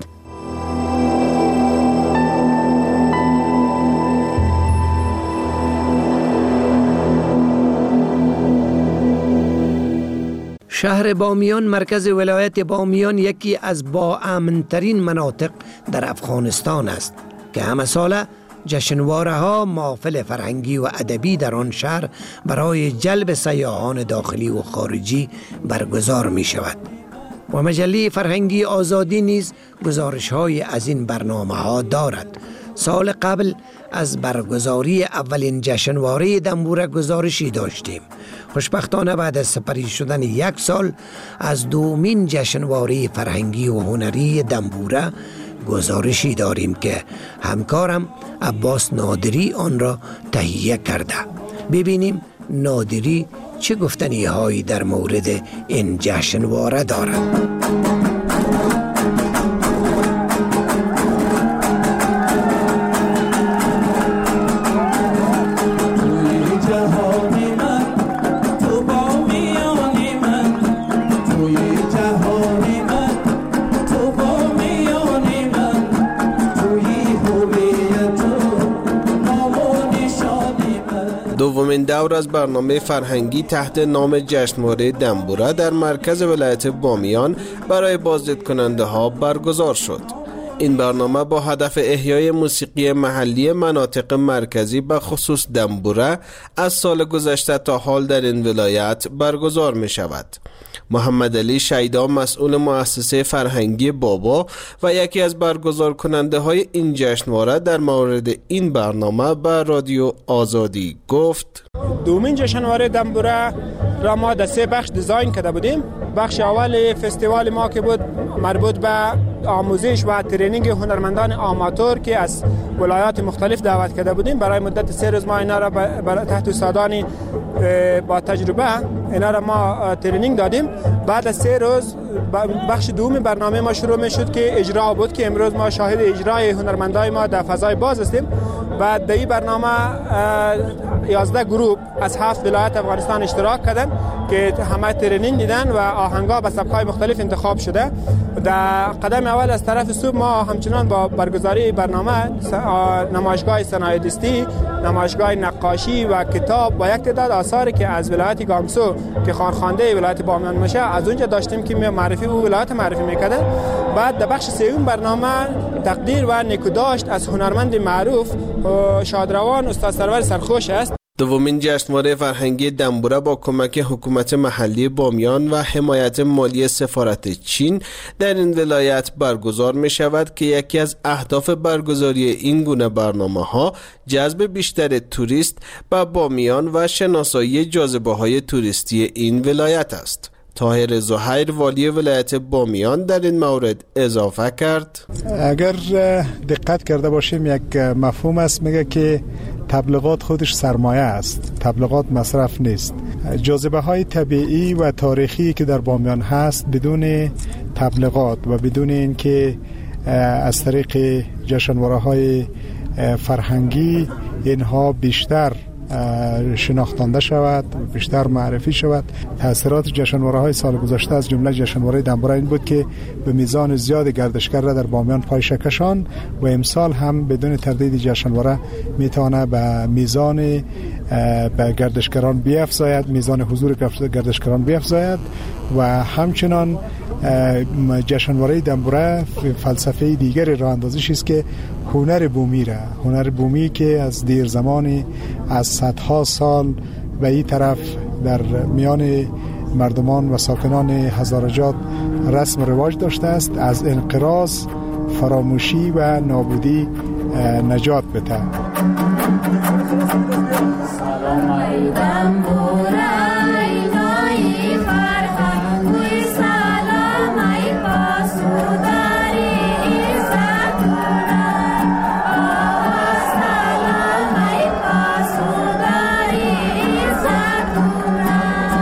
شهر بامیان مرکز ولایت بامیان یکی از با امن‌ترین مناطق در افغانستان است که همه ساله جشنواره ها محافل فرهنگی و ادبی در آن شهر برای جلب سیاحان داخلی و خارجی برگزار می شود و مجله فرهنگی آزادی نیز گزارش های از این برنامه ها دارد. سال قبل از برگزاری اولین جشنواره دنبوره گزارشی داشتیم. خوشبختانه بعد از سپری شدن یک سال از دومین جشنواره فرهنگی و هنری دنبوره گزارشی داریم که همکارم عباس نادری آن را تهیه کرده. ببینیم نادری چه گفتنی هایی در مورد این جشنواره دارد. دومین دور از برنامه فرهنگی تحت نام جشنواره دنبوره در مرکز ولایت بامیان برای بازدید کننده ها برگزار شد. این برنامه با هدف احیای موسیقی محلی مناطق مرکزی به خصوص دنبوره از سال گذشته تا حال در این ولایت برگزار می شود. محمد علی شیدا مسئول مؤسسه فرهنگی بابا و یکی از برگزار کننده های این جشنواره در مورد این برنامه به رادیو آزادی گفت: دومین جشنواره دنبوره را ما در سه بخش دیزاین کرده بودیم. بخش اول فستیوال ما که بود مربوط به آموزش و ترینینگ هنرمندان آماتور که از ولایات مختلف دعوت کرده بودیم. برای مدت سه روز ما اینا را تحت استادانی با تجربه اینا را ما ترینینگ دادیم. بعد از سه روز بخش دوم برنامه ما شروع می شد که اجرا بود که امروز ما شاهد اجرای هنرمندای ما در فضای باز هستیم. و در این برنامه یازده گروه از هفت ولایت افغانستان اشتراک کردن که همه ترینینگ دیدن و آهنگا به سبک‌های مختلف انتخاب شده. در قدم اول از طرف صبح ما همچنان با برگزاری برنامه نمایشگاه صنایع دستی، نمایشگاه نقاشی و کتاب و یک تعداد آثاری که از ولایت گامسو که خانخوانده ولایت بامیان میشه از اونجا داشتیم که معرفی او ولایت معرفی میکردن. بعد در بخش سوم برنامه تقدیر و نکوداشت از هنرمند معروف شادروان استاد سرور سرخوش است. دومین جشنواره فرهنگی دنبوره با کمک حکومت محلی بامیان و حمایت مالی سفارت چین در این ولایت برگزار می شود که یکی از اهداف برگزاری این گونه برنامه ها جذب بیشتر توریست به بامیان و شناسایی جاذبه های توریستی این ولایت است. طاهر زهیر والی ولایت بامیان در این مورد اضافه کرد: اگر دقت کرده باشیم یک مفهوم است، میگه که تبلیغات خودش سرمایه است، تبلیغات مصرف نیست. جاذبه های طبیعی و تاریخی که در بامیان هست بدون تبلیغات و بدون اینکه از طریق جشنواره های فرهنگی اینها بیشتر شناختانده شود، بیشتر معرفی شود. تاثیرات جشنواره های سال گذشته از جمله جشنواره دنبوره این بود که به میزان زیاد گردشگر را در بامیان پایش کشان و امسال هم بدون تردید جشنواره میتونه به میزان به گردشگران بیفزاید، میزان حضور گردشگران بیفزاید و همچنان جشنواره دنبوره فلسفه دیگری راه اندازیش است که هنر بومی را، هنر بومی که از دیر زمانی از صدها سال به این طرف در میان مردمان و ساکنان هزارجات رسم و رواج داشته است، از انقراض، فراموشی و نابودی نجات بده. سلام ای دنبوره ای نای فرهنگ وی سلام ای پاسوداری عزتونه سلام ای پاسوداری عزتونه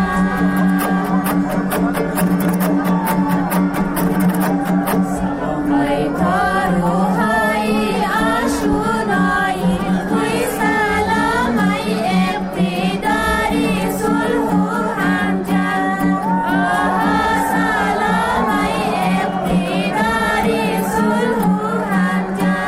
سلام ای تاروهای آشونایی وی سلام ای اقتداری صلح و همجد سلام ای اقتداری صلح و همجد.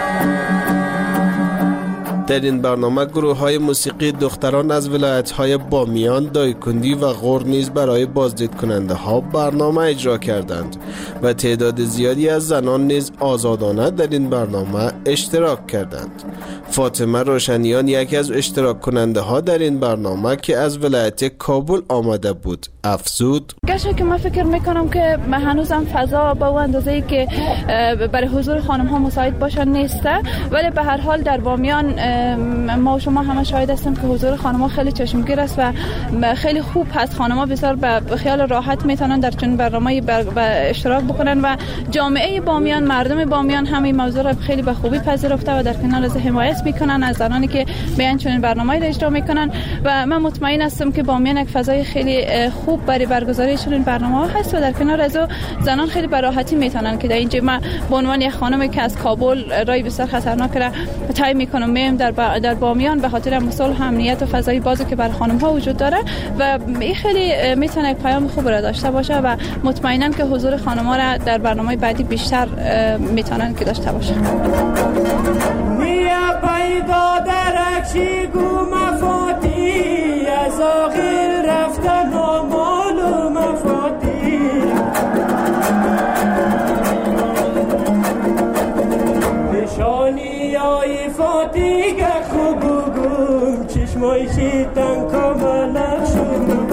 در این برنامه گروه های موسیقی دختران از ولایت های بامیان، دایکندی و غور نیز برای بازدید کننده ها برنامه اجرا کردند و تعداد زیادی از زنان نیز آزادانه در این برنامه اشتراک کردند. فاطمه روشنیان یکی از اشتراک کننده ها در این برنامه که از ولایت کابل آمده بود افزود: گرچه که من فکر میکنم که هنوزم فضا با اون اندازه‌ای که برای حضور خانم ها مساعد باشن نیسته، ولی به هر حال در بامیان ما و شما همه شاهد هستیم که حضور خانم ها خیلی چشمگیر است و خیلی خوب هست. خانم ها بسیار به خیال راحت میتونن در چنین برنامه‌ای اشتراک بکنن و جامعه بامیان، مردم بامیان همین موضوع را خیلی به خوبی پذیرفته و در کنار از حمایت میکنن از زنانی که بیان چنین برنامه‌ای را اجرا میکنن و من مطمئن هستم که بامیان یک فضای خیلی خوب برای برگزاری چنین برنامه‌ها هست و در کنار از زنان خیلی به راحتی میتونن که در اینجا من به عنوان یک خانمی که از کابل رای بسیار خطرناک را طی میکنم میم در با در بامیان به خاطر صلح، امنیت و فضای بازی که بر خانم ها وجود داره و این خیلی میتونه یک پیام خوب را داشته باشه و مطمئنم که حضور خانم ها را در برنامه بعدی بیشتر میتونن که داشته باشه. میا پیدا درکشی گو مفاتی از آخر رفتن و معلوم فاتی نشانی های فاتی که خوب گو چشمای شیطان کاملا شد.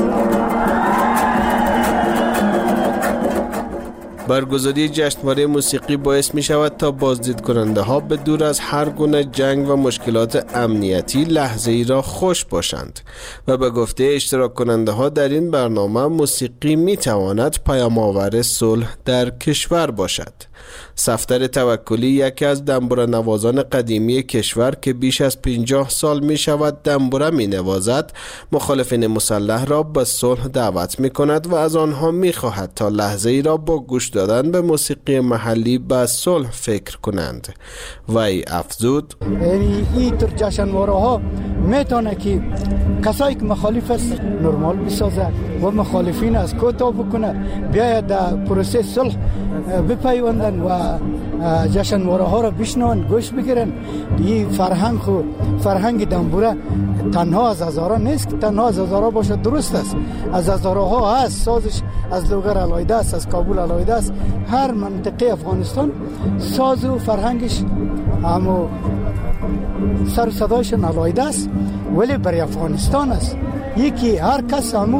برگزاری جشنواره موسیقی باعث می شود تا بازدید کننده ها به دور از هر گونه جنگ و مشکلات امنیتی لحظه ای را خوش باشند و به گفته اشتراک کننده ها در این برنامه موسیقی می تواند پیام آور صلح در کشور باشد. صفدر توکلی یکی از دنبوره نوازان قدیمی کشور که بیش از پنجاه سال می شود دنبوره می نوازد، مخالفین مسلح را به صلح دعوت می کند و از آنها می خواهد تا لحظه ای را با گوش دادن به موسیقی محلی به صلح فکر کنند. وی افزود: یعنی این تر جشنواره ها میتونه که کسایی که مخالف است نرمال بسازه و مخالفین از کوتاه بکنه، بیاید در پروسه صلح بپیوندن و جشنواره ها را بشنون، گوش بگیرن. این فرهنگ خو فرهنگ دنبوره تنها از هزارا نیست که تنها از هزارا باشه، درست است، از هزارا ها هست. سازش از لوگر علایده است، از کابل علایده است. هر منطقه افغانستان ساز و فرهنگش اما سر و صدایش علایده است، ولی برای افغانستان است. یکی هر کس همو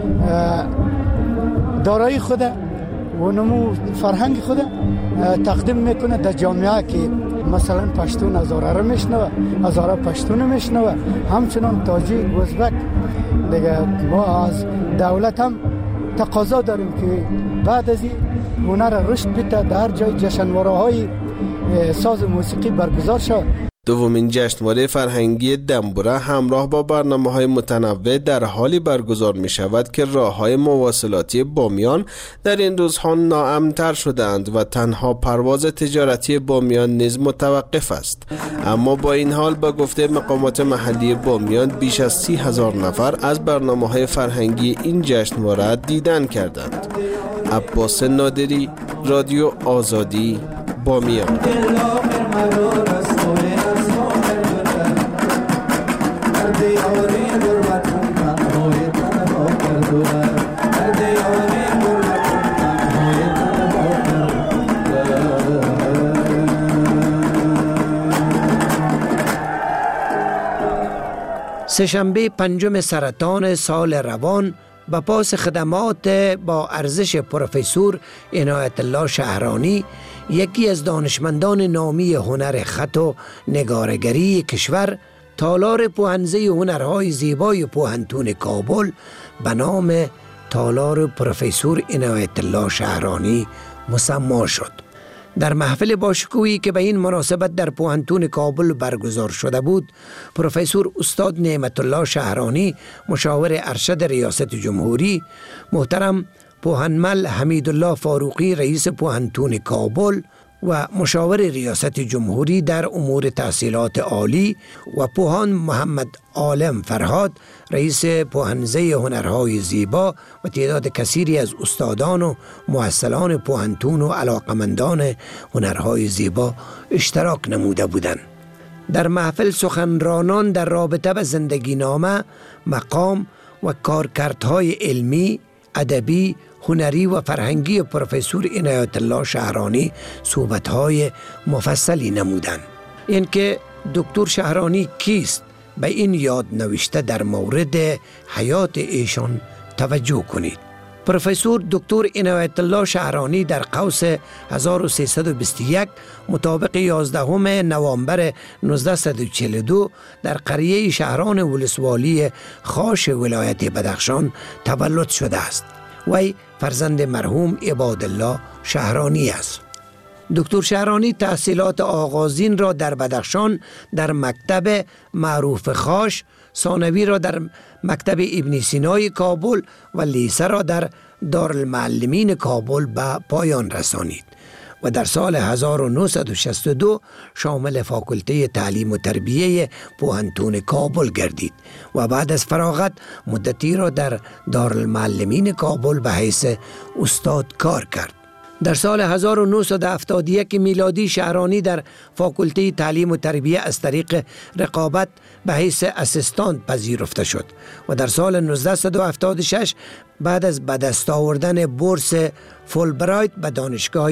دارایی خود و نمو فرهنگ خود تقدیم میکنه در جامعه که مثلا پشتون هزاره را میشنوه، هزاره پشتون میشنوه، همچنان تاجیک، ازبک. دیگه ما از دولت هم تقاضا داریم که بعد از این هنر رشد بده، در جای جشنواره های ساز موسیقی برگزار شد. دومین جشنواره فرهنگی دنبوره همراه با برنامه‌های متنوع در حالی برگزار می شود که راه‌های مواصلاتی بامیان در این روزها ناامن‌تر شدند و تنها پرواز تجارتی بامیان نیز متوقف است. اما با این حال به گفته مقامات محلی بامیان بیش از سی هزار نفر از برنامه‌های فرهنگی این جشنواره دیدن کردند. عباس نادری، رادیو آزادی، بامیان. سه‌شنبه پنجم سرطان سال روان به پاس خدمات با ارزش پروفسور عنایت الله شهرانی، یکی از دانشمندان نامی هنر خط و نگارگری کشور، تالار پوهنزه هنرهای زیبای پوهنتون کابل به نام تالار پروفسور عنایت الله شهرانی مسما شد. در محفل باشکوهی که به این مناسبت در پوهنتون کابل برگزار شده بود، پروفسور استاد نعمت الله شهرانی، مشاور ارشد ریاست جمهوری، محترم پوهنمل حمیدالله فاروقی، رئیس پوهنتون کابل و مشاور ریاست جمهوری در امور تحصیلات عالی، و پوهان محمد عالم فرهاد، رئیس پوهنزه هنرهای زیبا، و تعداد کثیری از استادان و محصلان پوهنتون و علاقمندان هنرهای زیبا اشتراک نموده بودند. در محفل سخنرانان در رابطه به زندگی نامه، مقام و کارکردهای علمی، ادبی، هنری و فرهنگی پروفسور عنایت الله شهرانی صحبت‌های مفصلی نمودند. اینکه دکتر شهرانی کیست، به این یاد نوشته در مورد حیات ایشان توجه کنید. پروفسور دکتر عنایت الله شهرانی در قوس هزار و سیصد و بیست و یک مطابق یازدهم نوامبر نوزده چهل و دو در قریه شهران ولسوالی خاش ولایت بدخشان تولد شده است. وی فرزند مرحوم عبادالله شهرانی است. دکتر شهرانی تحصیلات آغازین را در بدخشان در مکتب معروف خاش، ثانوی را در مکتب ابن سینای کابل و لیسه را در دارالمعلمین کابل به پایان رسانید و در سال هزار و نهصد و شصت و دو شامل فاکولته تعلیم و تربیه پوهنتون کابل گردید و بعد از فراغت مدتی را در دارالمعلمین کابل به حیث استاد کار کرد. در سال هزار و نهصد و هفتاد و یک میلادی شهرانی در فاکولته تعلیم و تربیه از طریق رقابت به حیث اسیستانت پذیرفته شد و در سال نوزده هفتاد و شش بعد از به دست آوردن بورس فولبرایت به دانشگاه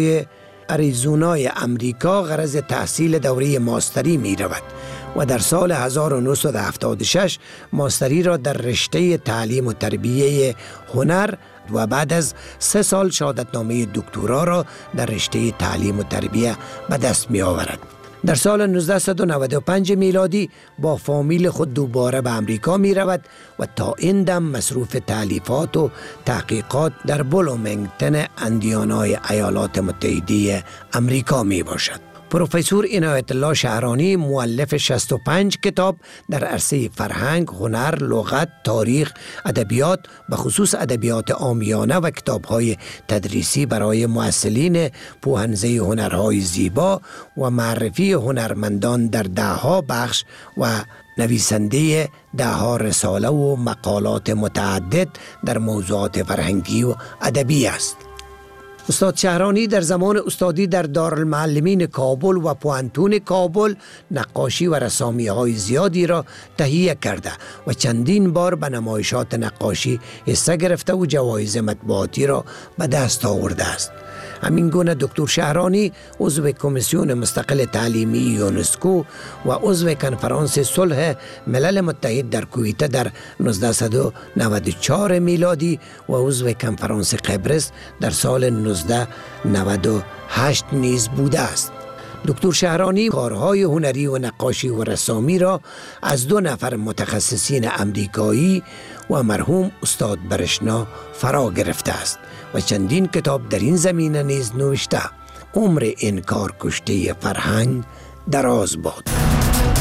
اریزونای امریکا غرض تحصیل دوره ماستری می رود و در سال هزار و نهصد و هفتاد و شش ماستری را در رشته تعلیم و تربیه هنر و بعد از سه سال شهادتنامه دکترا را در رشته تعلیم و تربیه به دست می آورد. در سال نوزده و نود و پنج میلادی با فامیل خود دوباره به امریکا می رود و تا این دم مصروف تألیفات و تحقیقات در بلومنگتن اندیانای ایالات متحده امریکا می باشد. پروفسور عنایت الله شهرانی مؤلف شصت و پنج کتاب در عرصه فرهنگ، هنر، لغت، تاریخ، ادبیات، به خصوص ادبیات عامیانه و کتاب‌های تدریسی برای مؤثلین پوهنزه هنرهای زیبا و معرفی هنرمندان در دهها بخش و نویسنده دهها رساله و مقالات متعدد در موضوعات فرهنگی و ادبی است. استاد شهرانی در زمان استادی در دارالمعلمین کابل و پوهنتون کابل نقاشی و رسامی های زیادی را تهیه کرده و چندین بار به نمایشات نقاشی حصه گرفته و جوایز مطبوعاتی را به دست آورده است. همین گونه دکتر شهرانی عضو کمیسیون مستقل تعلیمی یونسکو و عضو کنفرانس صلح ملل متحد در کویت در نوزده و نود و چهار میلادی و عضو کنفرانس قبرس در سال نوزده و نود و هشت نیز بوده است. دکتر شهرانی کارهای هنری و نقاشی و رسامی را از دو نفر متخصصین امریکایی و مرحوم استاد برشنا فرا گرفته است و چندین کتاب در این زمینه نیز نوشته. عمر این کار کشته فرهنگ دراز باد.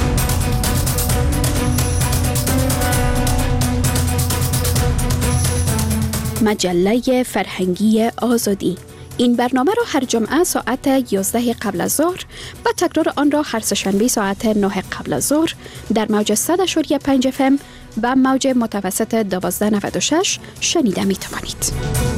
مجله فرهنگی آزادی. این برنامه را هر جمعه ساعت یازده قبل از ظهر و تکرار آن را هر سه‌شنبه ساعت نه قبل از ظهر در موج صد و پنج اف ام و موج متوسط دوازده نود و شش شنیده می توانید.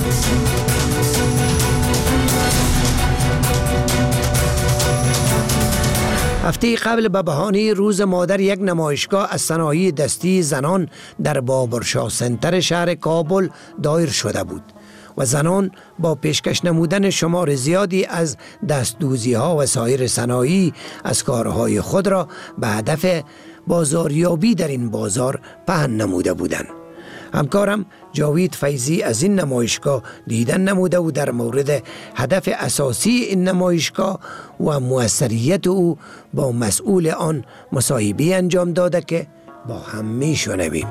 هفته قبل به بهانه روز مادر یک نمایشگاه از صنایع دستی زنان در بابرشاه سنتر شهر کابل دایر شده بود و زنان با پیشکش نمودن شمار زیادی از دستدوزی ها و سایر صنایع از کارهای خود را به هدف بازاریابی در این بازار پهن نموده بودند. همکارم جاوید فیضی از این نمایشگاه دیدن نموده و در مورد هدف اساسی این نمایشگاه و موثریت او با مسئول آن مصاحبه انجام داده که با هم میشنویم.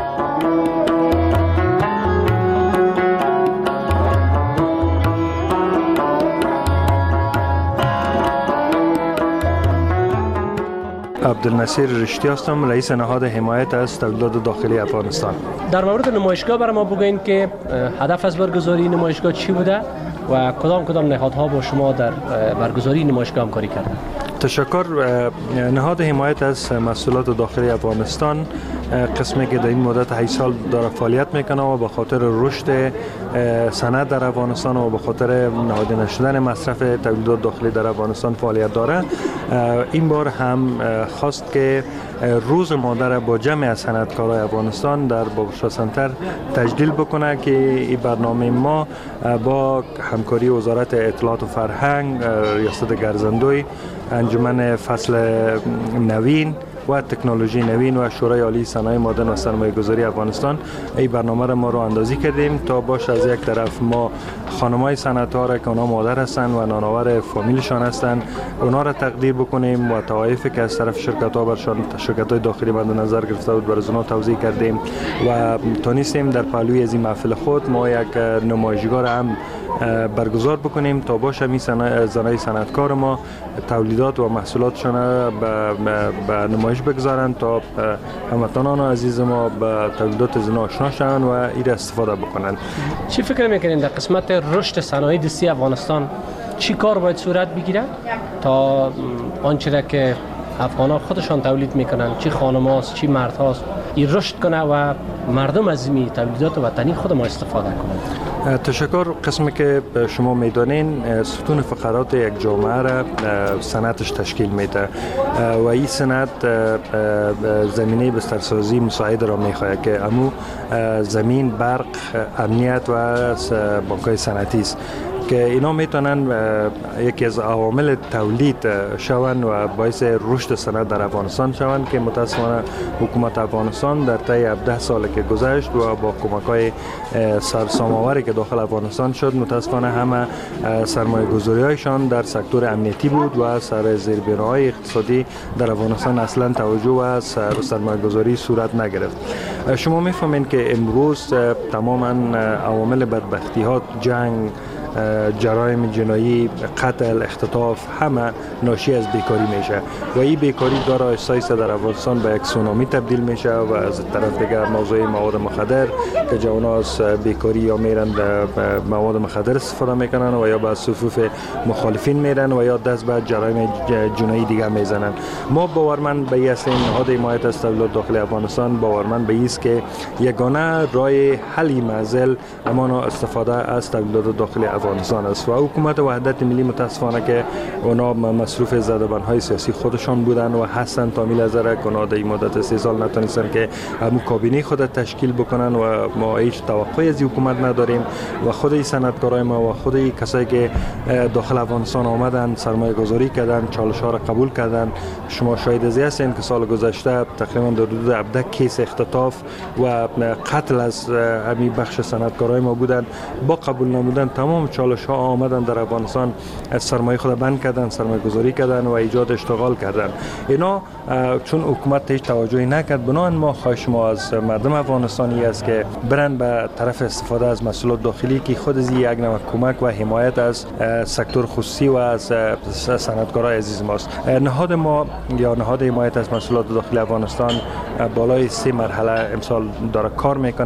عبدالنصیر رشتی هستم، رئیس نهاد حمایت از تولیدات داخلی افغانستان. در مورد نمایشگاه برای ما بگوین که هدف از برگزاری نمایشگاه چی بوده و کدام کدام نهادها با شما در برگزاری نمایشگاه همکاری کردند؟ تشکر. نهاد حمایت از محصولات داخلی افغانستان قسمی که در این مدت هشت سال داره فعالیت میکنه و به خاطر رشد صنعت در افغانستان و به خاطر نهادینه نشدن مصرف تولیدات داخلی در افغانستان فعالیت داره. این بار هم خواست که روز مادر با جمع از صنعتکارای افغانستان در بابرشاه سنتر تجلیل بکنه که این برنامه ما با همکاری وزارت اطلاعات و فرهنگ، ریاست گرزندوی، انجمن فصل نوین و تکنولوژی نوین و شورای عالی صنایع معدن و سرمایه گذاری افغانستان این برنامه را ما رو اندازی کردیم تا باش از یک طرف ما خانمای صنعت‌ها را که اونا مادر هستن و نانآور فامیلشان هستن اونا را تقدیر بکنیم و طوایفی که از طرف شرکت‌ها برشان شرکت‌های داخلی مد نظر گرفته بود برای اونا توضیح کردیم و تونستیم در پهلوی از این محفل خود ما یک نمایشگاه را هم برگزار بکنیم تا باشه می زنای صنعتکار ما تولیدات و محصولاتشان به نمایش بگذارند تا هموطنان عزیز ما به تولیدات زنا آشنا شوند و این استفاده بکنند. چی فکر میکنین در قسمت رشد صنایع دستی افغانستان چی کار باید صورت بگیره تا آنچه را که افغانان خودشان تولید میکنن، چی خانم هاست چی مرد هاست، این رشد کنه و مردم از این تولیدات وطنی خود ما استفاده کنند؟ تشکر. قسمی که شما میدانین ستون فقرات یک جامعه را صنعتش تشکیل میده و این صنعت زمینه بسترسازی مساعد را میخواهد که امو زمین، برق، امنیت و بانک‌های صنعتی است که اینا میتونن یکی از عوامل تولید شوند و باعث رشد صنعت در افغانستان شوند که متاسفانه حکومت افغانستان در طی هفده سال که گذشت و با کمک‌های سرسام‌آوری که داخل افغانستان شد متاسفانه همه سرمایه‌گذاری‌هایشان در سکتور امنیتی بود و سر زیربناهای اقتصادی در افغانستان اصلا توجه و سرمایه‌گذاری صورت نگرفت. شما میفهمین که امروز تماما عوامل بدبختی‌ها، جنگ، جرایم جنایی، قتل، اختطاف همه ناشی از بیکاری میشه و این بیکاری داره آهسته در افغانستان به یک سونامی تبدیل میشه و از طرف دیگر موضوع مواد مخدر که جوان‌ها از بیکاری یا میرن مواد مخدر استفاده میکنن و یا به صفوف مخالفین میرن و یا دست به جرایم جنایی دیگه میزنن. ما باورمند به این هستیم، نهاد حمایت از تولیدات داخلی افغانستان باورمند به این است که یگانه راه حل معضل امان استفاده از تولیدات داخلی افغانستان است و حکومت وحدت ملی متاسفانه که اونا مصروف زدبان‌های سیاسی خودشان بودن و هستن تا میل نظر کنه در این مدت سه سال نتونستن که همون کابینه خود تشکیل بکنن و ما هیچ توقعی از حکومت نداریم و خود صنعتکارای ما و خود کسایی که داخل افغانستان آمدن سرمایه گذاری کردن، چالش‌ها را قبول کردن. شما شاهد از هستین که سال گذشته تقریبا در حدود هفده کیس اختطاف و قتل از همین بخش صنعتکارای ما بودن. با قبول نمودن تمام چالش ها آمدن در افغانستان از سرمایه خود بند کردن، سرمایه گذاری کردن و ایجاد اشتغال کردن. اینا چون حکومت هیچ توجهی نکرد، بنابراین ما خواهش ما از مردم افغانستانی است که برن به طرف استفاده از محصولات داخلی که خود از یک نوع کمک و حمایت از سکتور خصوصی و از صنعتکارای عزیز ماست. نهاد ما یا نهاد حمایت از محصولات داخلی افغانستان بالای سه مرحله امسال داره کار میکنه.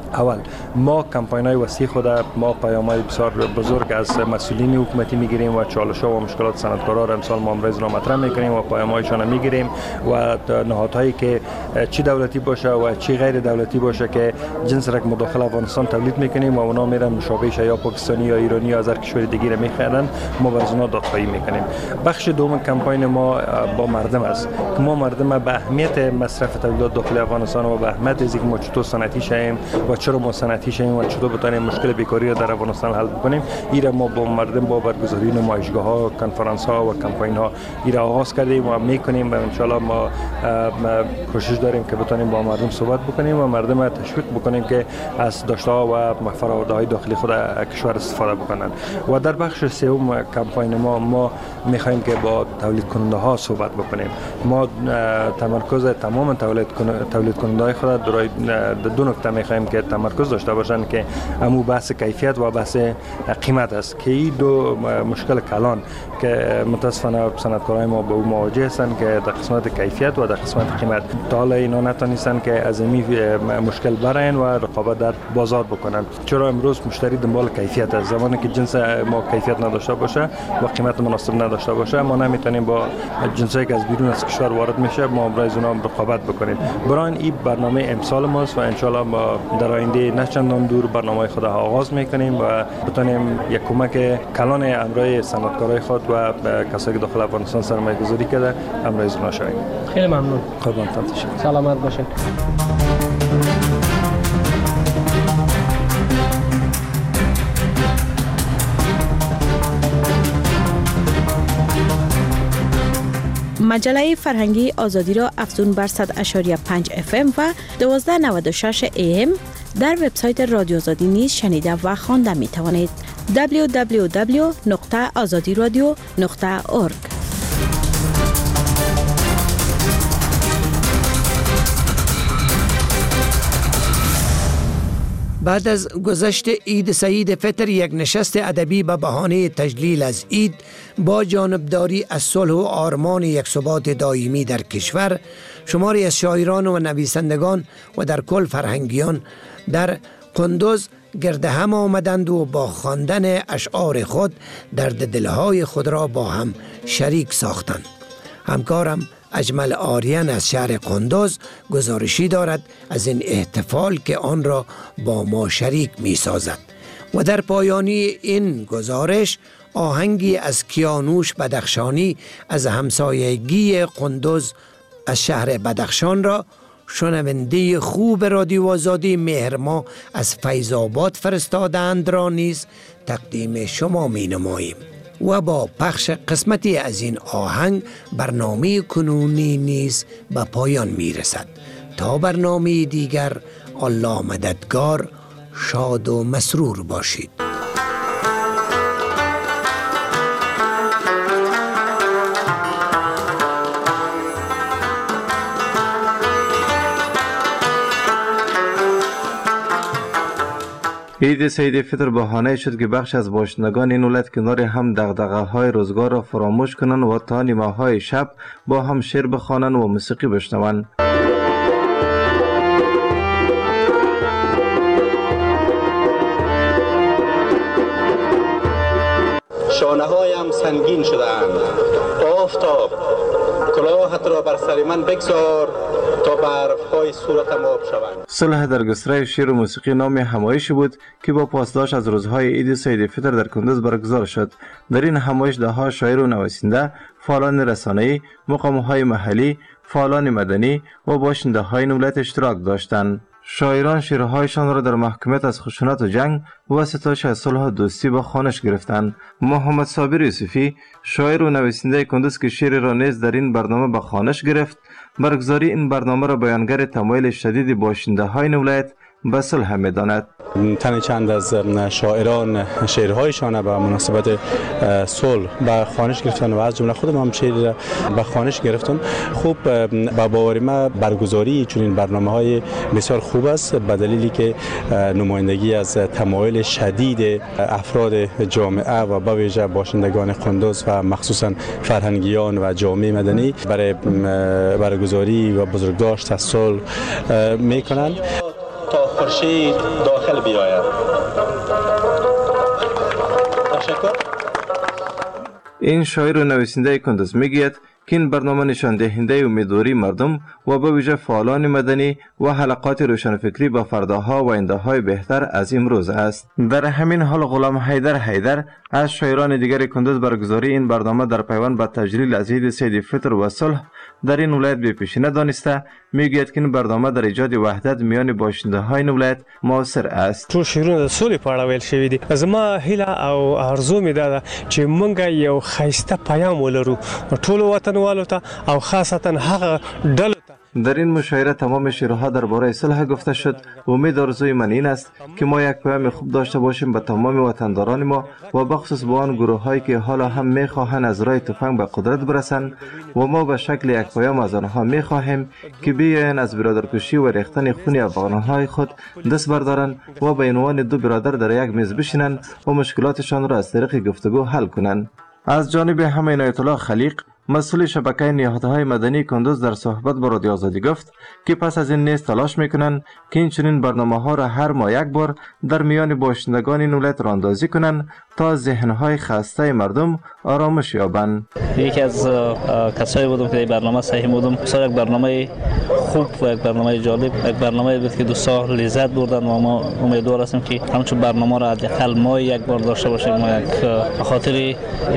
اول ما کمپاین های وسیع خود ما پیام های بسیار بزرگ از مسئولین حکومتی میگیریم و چالش ها و مشکلات صنعتکارا را امسال ما امروز را مطرح میکنیم و پیام هایشان میگیریم و نهادهایی که چی دولتی باشه و چی غیر دولتی باشه که جنس را مداخله افغانستان تولید میکنیم و اونا میرن مشابهش یا پاکستانی یا ایرانی یا از هر کشور دیگه را میخرن، ما بر اونا دادخواهی میکنیم. بخش دوم کمپاین ما با مردم است که ما مردم به اهمیت مصرف تولیدات داخل افغانستان و به اهمیت از اینکه ما چطور صنعتی شیم و چرا ما صنعتی شیم و چطور بتونیم مشکل بیکاری را در افغانستان حل بکنیم، این ما با مردم با برگزاری نمایشگاه ها، کنفرانس ها و کمپاین ها این آغاز کردیم و میکنیم و ان شاء الله ما کوشش داریم که بتونیم با مردم صحبت بکنیم و مردم را تشویق بکنیم که از داشته ها و فرآورده های داخلی خود کشور استفاده بکنن. و در بخش سوم کمپاین ما ما میخوایم که با تولید کننده ها صحبت بکنیم. ما تمرکز تمام تولید تولید کننده های خود در دو نکته میخوایم که تمرکز داشته باشن که همون بحث کیفیت و بحث قیمت است که این دو مشکل کلان که متاسفانه صنعتکارای ما با او مواجه هستند که در قسمت کیفیت و در قسمت قیمت تا حالا اینا نتونستن که از این مشکل برن و رقابت در بازار بکنن. چرا امروز مشتری دنبال کیفیت است؟ زمانی که جنس ما کیفیت نداشته باشه و قیمت مناسب نداشته باشه ما نمیتونیم با جنسایی که از بیرون از کشور وارد میشه ما برای اونا رقابت بکنیم. برای این برنامه امسال ماست و ان شاء الله ما در آینده نه چندان دور برنامه خود آغاز میکنیم و بتونیم یک کمک کلان امرای صنعتکارای خود و کسایی که داخل افغانستان سرمایه گذاری کرده امرای اونا شویم. خیلی ممنون. قربانتان تشکر. سلامت باشین. مجله فرهنگی آزادی را افزون بر صد و پنج و پنج اف ام و دوازده و نود و شش ای ام در وبسایت رادیو آزادی نیز شنیده و خوانده می توانید. دبلیو دبلیو دبلیو نقطه آزادی رادیو نقطه اورگ. بعد از گذشت عید سعید فطر یک نشست ادبی به بهانه تجلیل از عید با جانبداری از صلح و آرمان یک ثبات دائمی در کشور، شماری از شاعران و نویسندگان و در کل فرهنگیان در کندوز گرد هم آمدند و با خواندن اشعار خود درد دلهای خود را با هم شریک ساختند. همکارم اجمل آریان از شهر کندوز گزارشی دارد از این احتفال که آن را با ما شریک می سازد و در پایانی این گزارش آهنگی از کیانوش بدخشانی از همسایگی کندوز از شهر بدخشان را شنونده خوب رادیو آزادی مهرما از فیض آباد فرستادند را نیز تقدیم شما می نماییم و با پخش قسمتی از این آهنگ برنامه کنونی نیز به پایان می رسد. تا برنامه دیگر الله مددگار، شاد و مسرور باشید. عید سعید فطر بهانه شد که بخش از باشندگان این ولایت کنار هم دغدغه‌های روزگار را فراموش کنند و تا نیمه‌های شب با هم شعر بخوانند و موسیقی بشنوند. شانه‌هایم سنگین شدند. آفتاب کلاهت را بر سر من بگذار تا برف‌های صورتم آب شوند. صلح در گستره شعر و موسیقی نام همایشی بود که با پاسداشت از روزهای عید سعید فطر در کندوز برگزار شد. در این همایش ده‌ها شاعر و نویسنده، فعالان رسانه‌ای، مقام‌های محلی، فعالان مدنی و باشنده‌های ولایت اشتراک داشتند. شاعران شعرهایشان را در محکومیت از خشونت و جنگ و ستایش از صلح و دوستی با خوانش گرفتند. محمد صابر یوسفی، شاعر و نویسنده کندوز که شعر را نیز در این برنامه به خوانش گرفت، برگزاری این برنامه را بیانگر تمایل شدید باشنده های ولایت به صلح می‌داند. تن چند از شاعران شعرهایشان به مناسبت صلح به خوانش گرفتن و از جمله خودم هم شعر به خوانش گرفتم. خوب با باور ما برگزاری چنین برنامه‌های بسیار خوب است به دلیلی که نمایندگی از تمایل شدید افراد جامعه و به ویژه باشندگان کندوز و مخصوصا فرهنگیان و جامعه مدنی برای برگزاری و بزرگداشت از صلح می‌کنند. تا خورشید داخل بیاید. تشکر. این شاعر و نویسنده کندز میگوید که این برنامه نشان دهنده امیدواری مردم و به ویژه فعالان مدنی و حلقات روشنفکری با فرداها و آینده‌های بهتر از امروز است. در همین حال غلام حیدر حیدر از شاعران دیگر کندز برگزاری این برنامه در پیوند به تجلیل از عید سید فطر و صلح در این ولایت به پیشینه دانسته میگوید که این برنامه در ایجاد وحدت میان باشنده‌های این ولایت موثر است. ټول شعرونه د سولې په اړه ویل شوي دي. زما هیله او ارزو مې دا ده چې موږ یو ښایسته پیام ولرو ټولو وطنوالو ته او خاصتا هغه ډلو. در این مشاعره تمام شعرها درباره صلح گفته شد. امید آرزوی من این است که ما یک پیام خوب داشته باشیم به تمام وطنداران ما و بخصوص به آن گروه هایی که حالا هم میخواهند از راه تفنگ به قدرت برسند و ما به شکل یک پیام از آنها میخواهیم که بیایند از برادرکشی و ریختن خون افغانهای خود دست بردارند و به عنوان دو برادر در یک میز بشینند و مشکلاتشان را از طریق گفتگو حل کنند. از جانب هم عنایت الله خلیق مسئول شبکه نهادهای مدنی کندز در صحبت با رادیو آزادی گفت که پس از این نیز تلاش میکنند که این چنین برنامه ها را هر ماه یک بار در میان باشندگان این ولایت راندازی کنند تا ذهنهای خسته مردم آرامش یابند. یکی از کسایی بودم که برنامه صحیح بودم. بسیار یک برنامه خوب و یک برنامه جالب، یک برنامه بود که دوستان لذت بردن و ما امیدوار هستیم که همچون برنامه را حداقل ماه یک بار داشته باشیم. ما یک خاطر یک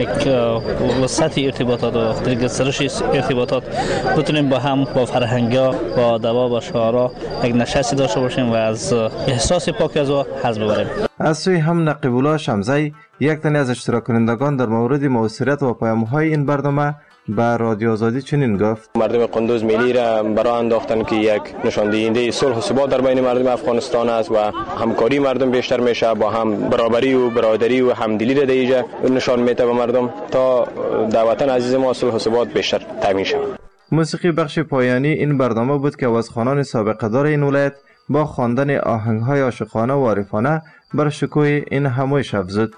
وسط ارتباطات و خاطر گسترش ارتباطات بتونیم با هم با فرهنگا با ادبا با شاعرا یک نشستی داشته باشیم و از احساس پاک از او حظ ببریم. از سوی هم نقیب الله شمزی یک تن از اشتراک کنندگان در مورد موثریت و پیام‌های این برنامه به رادیو آزادی چنین گفت: مردم قندوز ملی را برای انداختن که یک نشان دهنده صلح و ثبات در بین مردم افغانستان است و همکاری مردم بیشتر میشه، با هم برابری و برادری و همدلی را دیگه نشان میده به مردم تا در وطن عزیز ما صلح و ثبات بیشتر تامین شود. موسیقی بخش پایانی این برنامه بود که آوازخوانان سابقه دار این ولایت با خواندن آهنگ‌های عاشقانه و عارفانه بر شکوه این همایش افزود.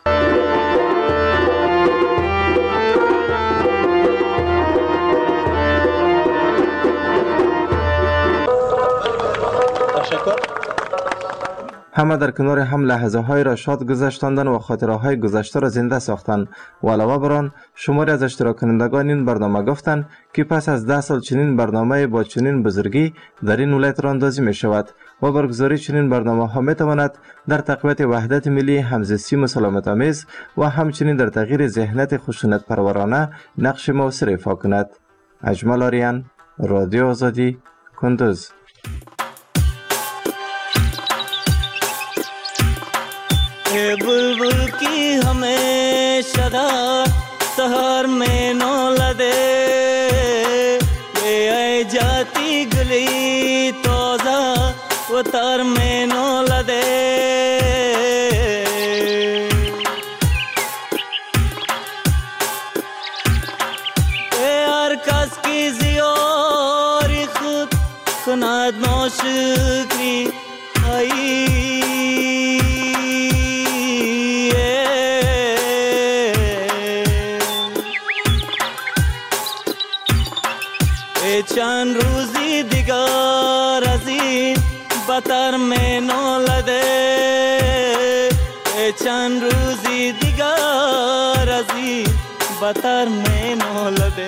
همه در کنار هم لحظه های را شاد گذشتاندن و خاطره های گذشته را زنده ساختند و علاوه بر آن شماری از اشتراک کنندگان این برنامه گفتند که پس از ده سال چنین برنامه با چنین بزرگی در این ولایت راندازی می شود و برگزاری چنین برنامه ها می تواند در تقویت وحدت ملی، همزیستی مسالمت آمیز و همچنین در تغییر ذهنیت خشونت پرورانه نقش موثر ایفا کند. اجمل آریان، رادیو آزادی، کندز. बुलबुल की हमेशा सहर में नौला दे ये आए जाती गली तोजा वो तार में नौला दे यार कस की जियोरी खुद कुनाद नौशुक्री आई چند روزی دیگر از این بطر میں نولده چند روزی دیگر از این بطر میں نولده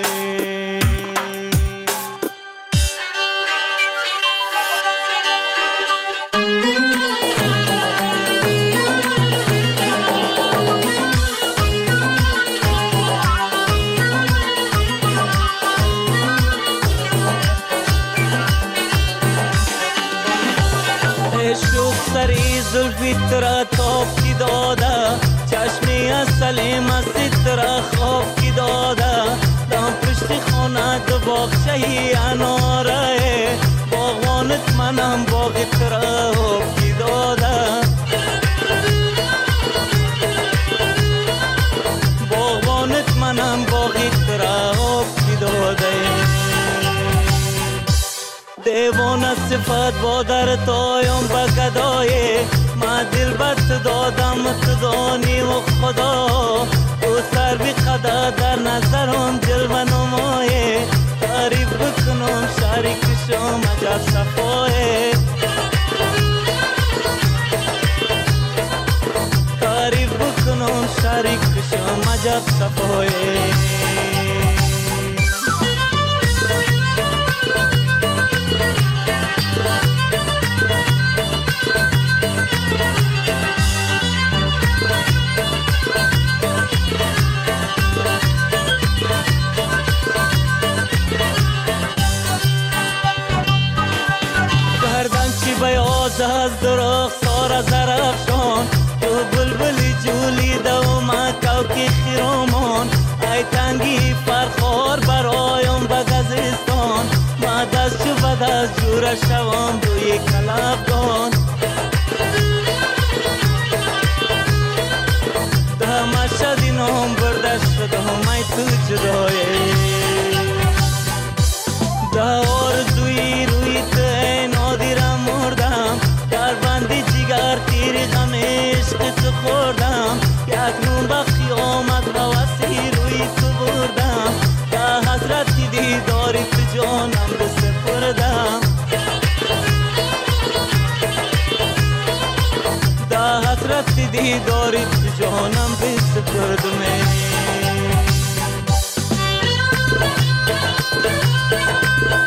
زلفی ترا توب کی دادا چشمی سلیم سترا خواب کی دادا دام پشت خونه دو باغچه‌ای اناره باغوانت منم باغ ترا خواب کی دادا باغوانت منم باغ ترا خواب کی دادا دیوانه صفت با در تایم بگدای ما دل بست دادم تدانی و خدا تو سر بی خدا در نظرم جلوه نمایه تعریف بکنم شریک شما عجب صفایه عجب صفایه. بیاز از درخت سار زرفشان تو بلبلی جولی دوما کوکی خیرامان ای تنگی فرخار برایم به گزستان ما دست چو به دست جور شوام روی کلبدان ده مشهدی نام برده شدم ای تو جدایه ده آرزوی روی تو نادیرم مردم در بندی جگر تیر غم عشق تو خوردم یک نون به خیامت هوسی روی تو بردم ده حسرتی دیداری تو جانم بسپردم ده حسرتی دیداری تو جانم بسپردم.